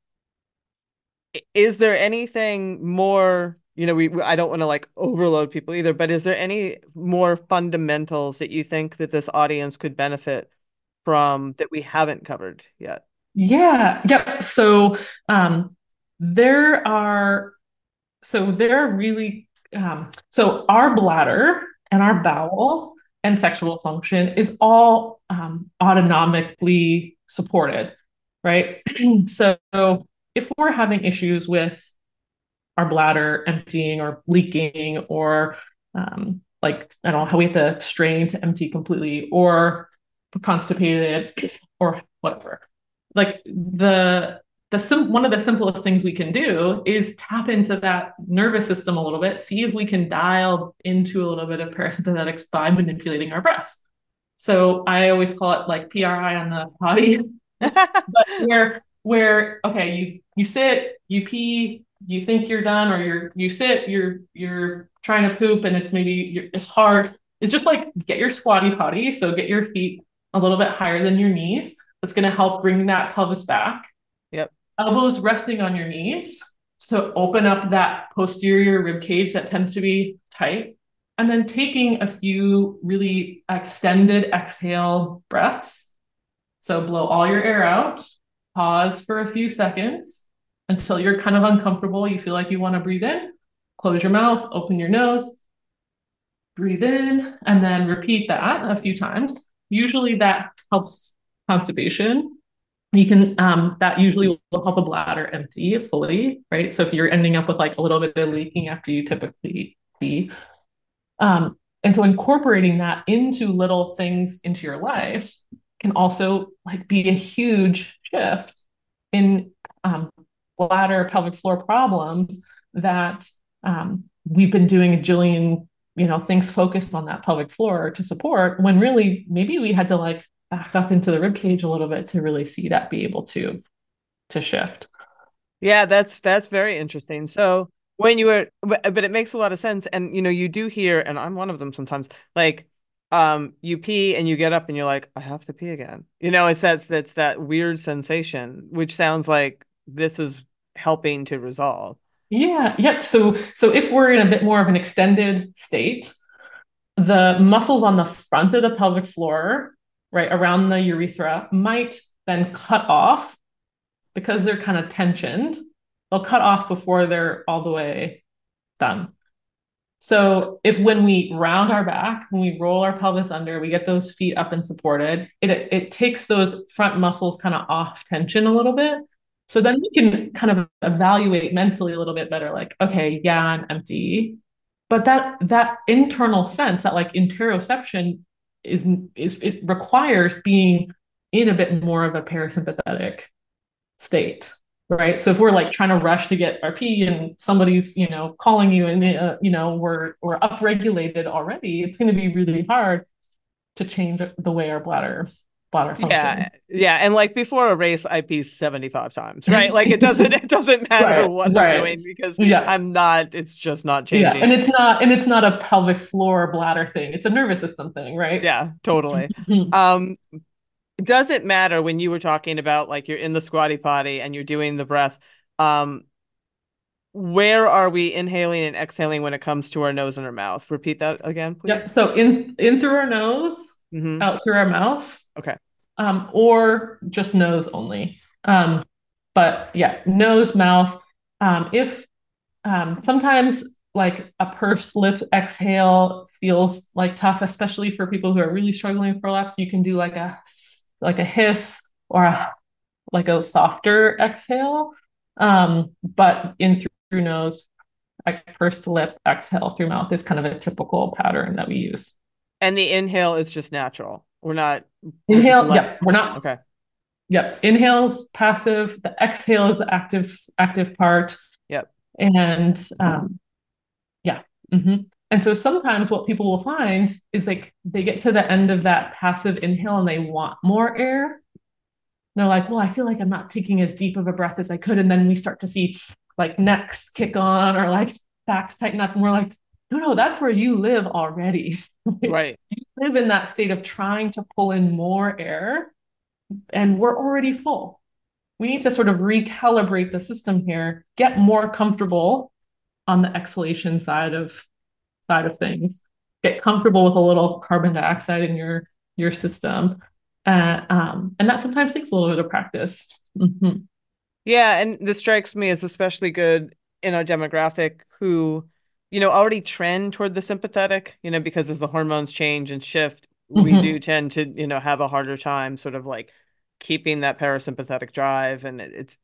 is there anything more, you know, we, we I don't want to like overload people either, but is there any more fundamentals that you think that this audience could benefit from that we haven't covered yet? Yeah, yeah. So um, there are so there are really um, so our bladder and our bowel and sexual function is all um, autonomically supported, right? So if we're having issues with our bladder emptying or leaking, or um, like I don't know how we have to strain to empty completely, or constipated, or whatever, like the the sim- one of the simplest things we can do is tap into that nervous system a little bit, see if we can dial into a little bit of parasympathetics by manipulating our breath. So I always call it like P R I on the body, but where where okay, you you sit, you pee, you think you're done, or you're you sit, you're you're trying to poop, and it's maybe you're, it's hard. It's just like get your squatty potty, so get your feet a little bit higher than your knees. That's going to help bring that pelvis back. Yep. Elbows resting on your knees, so open up that posterior rib cage that tends to be tight, and then taking a few really extended exhale breaths. So blow all your air out, pause for a few seconds until you're kind of uncomfortable. You feel like you want to breathe in, close your mouth, open your nose, breathe in, and then repeat that a few times. Usually that helps constipation. You can, um, that usually will help a bladder empty fully, right? So if you're ending up with like a little bit of leaking after you typically pee. Um, and so incorporating that into little things into your life can also like be a huge shift in um, bladder pelvic floor problems that um, we've been doing a jillion, you know, things focused on that pelvic floor to support, when really maybe we had to like back up into the rib cage a little bit to really see that be able to to shift. Yeah, that's that's very interesting. So when you were, but but it makes a lot of sense. And you know, you do hear, and I'm one of them sometimes, like um you pee and you get up and you're like, I have to pee again. You know, it's that's that's that weird sensation, which sounds like this is helping to resolve. Yeah, yep. So so if we're in a bit more of an extended state, the muscles on the front of the pelvic floor, right around the urethra, might then cut off because they're kind of tensioned. They'll cut off before they're all the way done. So if when we round our back, when we roll our pelvis under, we get those feet up and supported, it it takes those front muscles kind of off tension a little bit. So then we can kind of evaluate mentally a little bit better, like, okay, yeah, I'm empty. but that that internal sense, that like interoception is is it requires being in a bit more of a parasympathetic state, right? So if we're like trying to rush to get our pee and somebody's, you know, calling you and uh, you know, we're we're upregulated already, it's going to be really hard to change the way our bladder bladder Yeah, functions. yeah, and like before a race, I pee seventy-five times, right? Like it doesn't it doesn't matter Right, what I'm right. doing because Yeah. I'm not, it's just not Yeah. changing. And it's not and it's not a pelvic floor bladder thing. It's a nervous system thing, right? Yeah, totally. Mhm. Um, does it matter when you were talking about like you're in the squatty potty and you're doing the breath? Um, where are we inhaling and exhaling when it comes to our nose and our mouth? Repeat that again, Yep. please. So in in through our nose, Hmm. out through our mouth, Okay. um, or just nose only. Um, but yeah, nose, mouth. Um, if um, Sometimes like a pursed lip exhale feels like tough, especially for people who are really struggling with prolapse. You can do like a like a hiss or a, like a softer exhale. Um, but in through nose, like pursed lip exhale through mouth is kind of a typical pattern that we use. And the inhale is just natural. We're not, we're just Inhale, let, yeah, we're not. okay. Yep, inhale's passive. The exhale is the active active part, Yep. and um, yeah. hmm And so sometimes what people will find is like they get to the end of that passive inhale and they want more air. They're like, well, I feel like I'm not taking as deep of a breath as I could. And then we start to see like necks kick on or like backs tighten up. And we're like, no, no, that's where you live already. You Right. live in that state of trying to pull in more air and we're already full. We need to sort of recalibrate the system here, get more comfortable on the exhalation side of side of things, get comfortable with a little carbon dioxide in your your system, uh, um, and that sometimes takes a little bit of practice. Mm-hmm. Yeah, and this strikes me as especially good in our demographic who, you know, already trend toward the sympathetic, you know, because as the hormones change and shift, we Mm-hmm. do tend to, you know, have a harder time sort of like keeping that parasympathetic drive. And it, it's,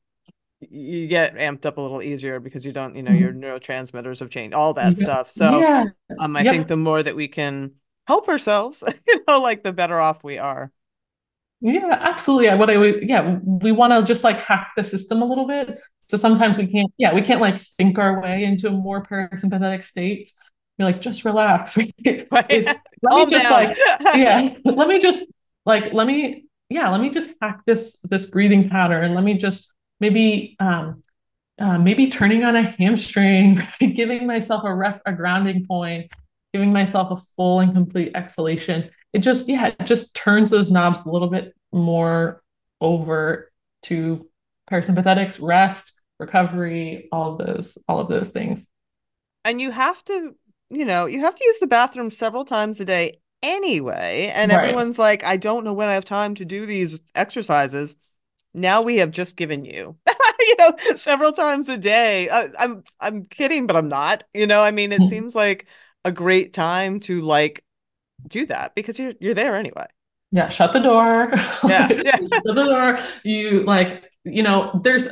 you get amped up a little easier because you don't, you know, your Mm-hmm. neurotransmitters have changed, all that Yeah. stuff. So, Yeah. um, I think Yep. the more that we can help ourselves, you know, like the better off we are. Yeah, absolutely. What I would, yeah, we want to just like hack the system a little bit. So sometimes we can't, yeah, we can't like think our way into a more parasympathetic state. You're like, just relax. Right? It's, let me Calm just down. like, yeah, let me just like, let me, yeah, let me just hack this, this breathing pattern. Let me just maybe, um, uh, maybe turning on a hamstring, giving myself a ref, a grounding point, giving myself a full and complete exhalation. It just, yeah, it just turns those knobs a little bit more over to parasympathetics, rest, recovery, all of those, all of those things. And you have to, you know, you have to use the bathroom several times a day anyway. And Right. everyone's like, I don't know when I have time to do these exercises. Now we have just given you, you know, several times a day. I, I'm I'm kidding, but I'm not. You know, I mean, it seems like a great time to like do that because you're you're there anyway. Yeah, shut the door. Yeah, Shut yeah. the door. You like, you know, there's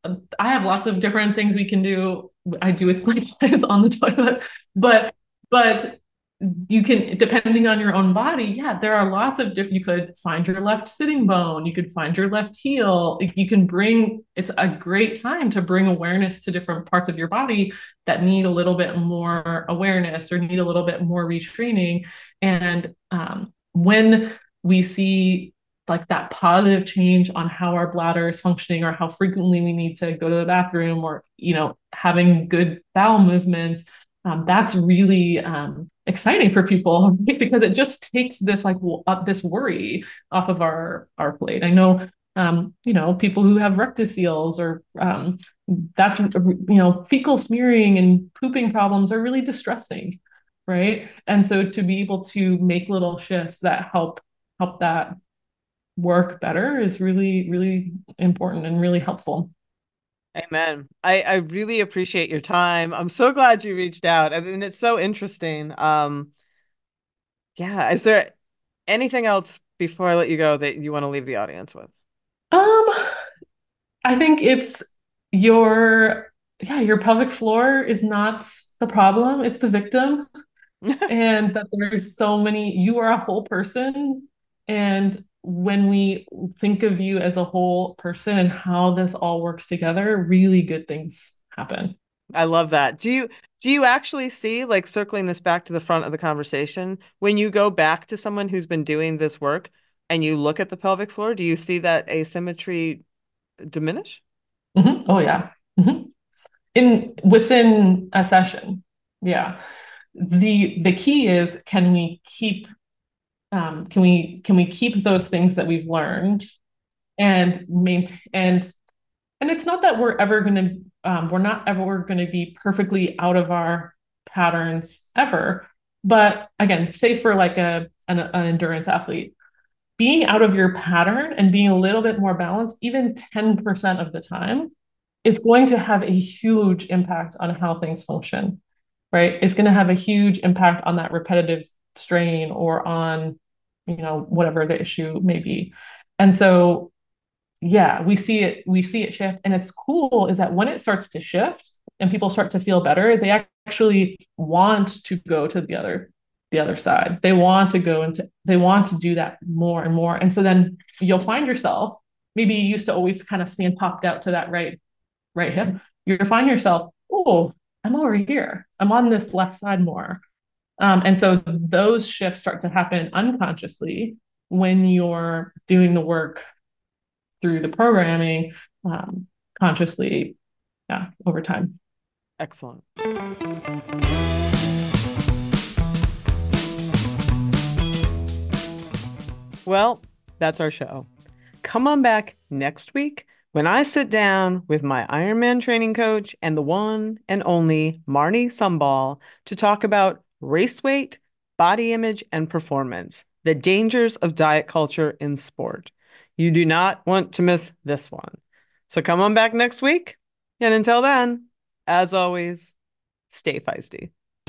I have lots of different things we can do. I do with my clients on the toilet, but but you can, depending on your own body, yeah, there are lots of different. You could find your left sitting bone, you could find your left heel. You can bring, it's a great time to bring awareness to different parts of your body that need a little bit more awareness or need a little bit more retraining. And um, when we see like that positive change on how our bladder is functioning or how frequently we need to go to the bathroom or you know having good bowel movements, um, that's really um, exciting for people, right? Because it just takes this like w- uh, this worry off of our our plate. I know um, you know people who have rectoceles or um, that's you know fecal smearing and pooping problems are really distressing, right? And so to be able to make little shifts that help help that work better is really, really important and really helpful. Amen. I I really appreciate your time. I'm so glad you reached out. I mean, it's so interesting. Um, yeah, is there anything else before I let you go that you want to leave the audience with? Um, I think it's your yeah, your pelvic floor is not the problem, it's the victim, and that there's so many, you are a whole person. And when we think of you as a whole person and how this all works together, really good things happen. I love that. Do you do you actually see, like circling this back to the front of the conversation, when you go back to someone who's been doing this work and you look at the pelvic floor, do you see that asymmetry diminish? Mhm. Oh yeah. Mhm. In within a session. Yeah. The the key is, can we keep um, can we can we keep those things that we've learned and maintain, and and it's not that we're ever going to um, we're not ever going to be perfectly out of our patterns ever, but again, say for like a an, an endurance athlete, being out of your pattern and being a little bit more balanced, even ten percent of the time, is going to have a huge impact on how things function, right? It's going to have a huge impact on that repetitive strain or on, you know, whatever the issue may be. And so, yeah, we see it, we see it shift. And it's cool is that when it starts to shift and people start to feel better, they actually want to go to the other the other side. They want to go into, they want to do that more and more. And so then you'll find yourself, maybe you used to always kind of stand popped out to that right right hip. You find yourself, oh, I'm over here. I'm on this left side more. Um, and so those shifts start to happen unconsciously when you're doing the work through the programming, um, consciously, yeah, over time. Excellent. Well, that's our show. Come on back next week when I sit down with my Ironman training coach and the one and only Marnie Sumball to talk about race weight, body image, and performance, the dangers of diet culture in sport. You do not want to miss this one. So come on back next week. And until then, as always, stay feisty.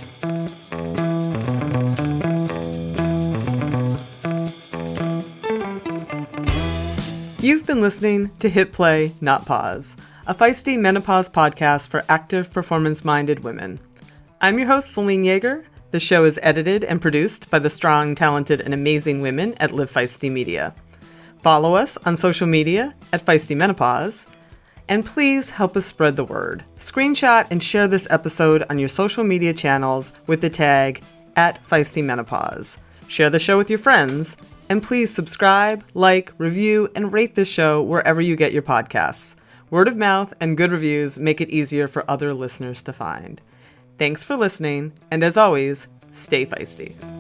You've been listening to Hit Play, Not Pause, a feisty menopause podcast for active, performance-minded women. I'm your host, Celine Yeager. The show is edited and produced by the strong, talented, and amazing women at Live Feisty Media. Follow us on social media at Feisty Menopause, and please help us spread the word. Screenshot and share this episode on your social media channels with the tag at Feisty Menopause. Share the show with your friends. And please subscribe, like, review, and rate this show wherever you get your podcasts. Word of mouth and good reviews make it easier for other listeners to find. Thanks for listening, and as always, stay feisty.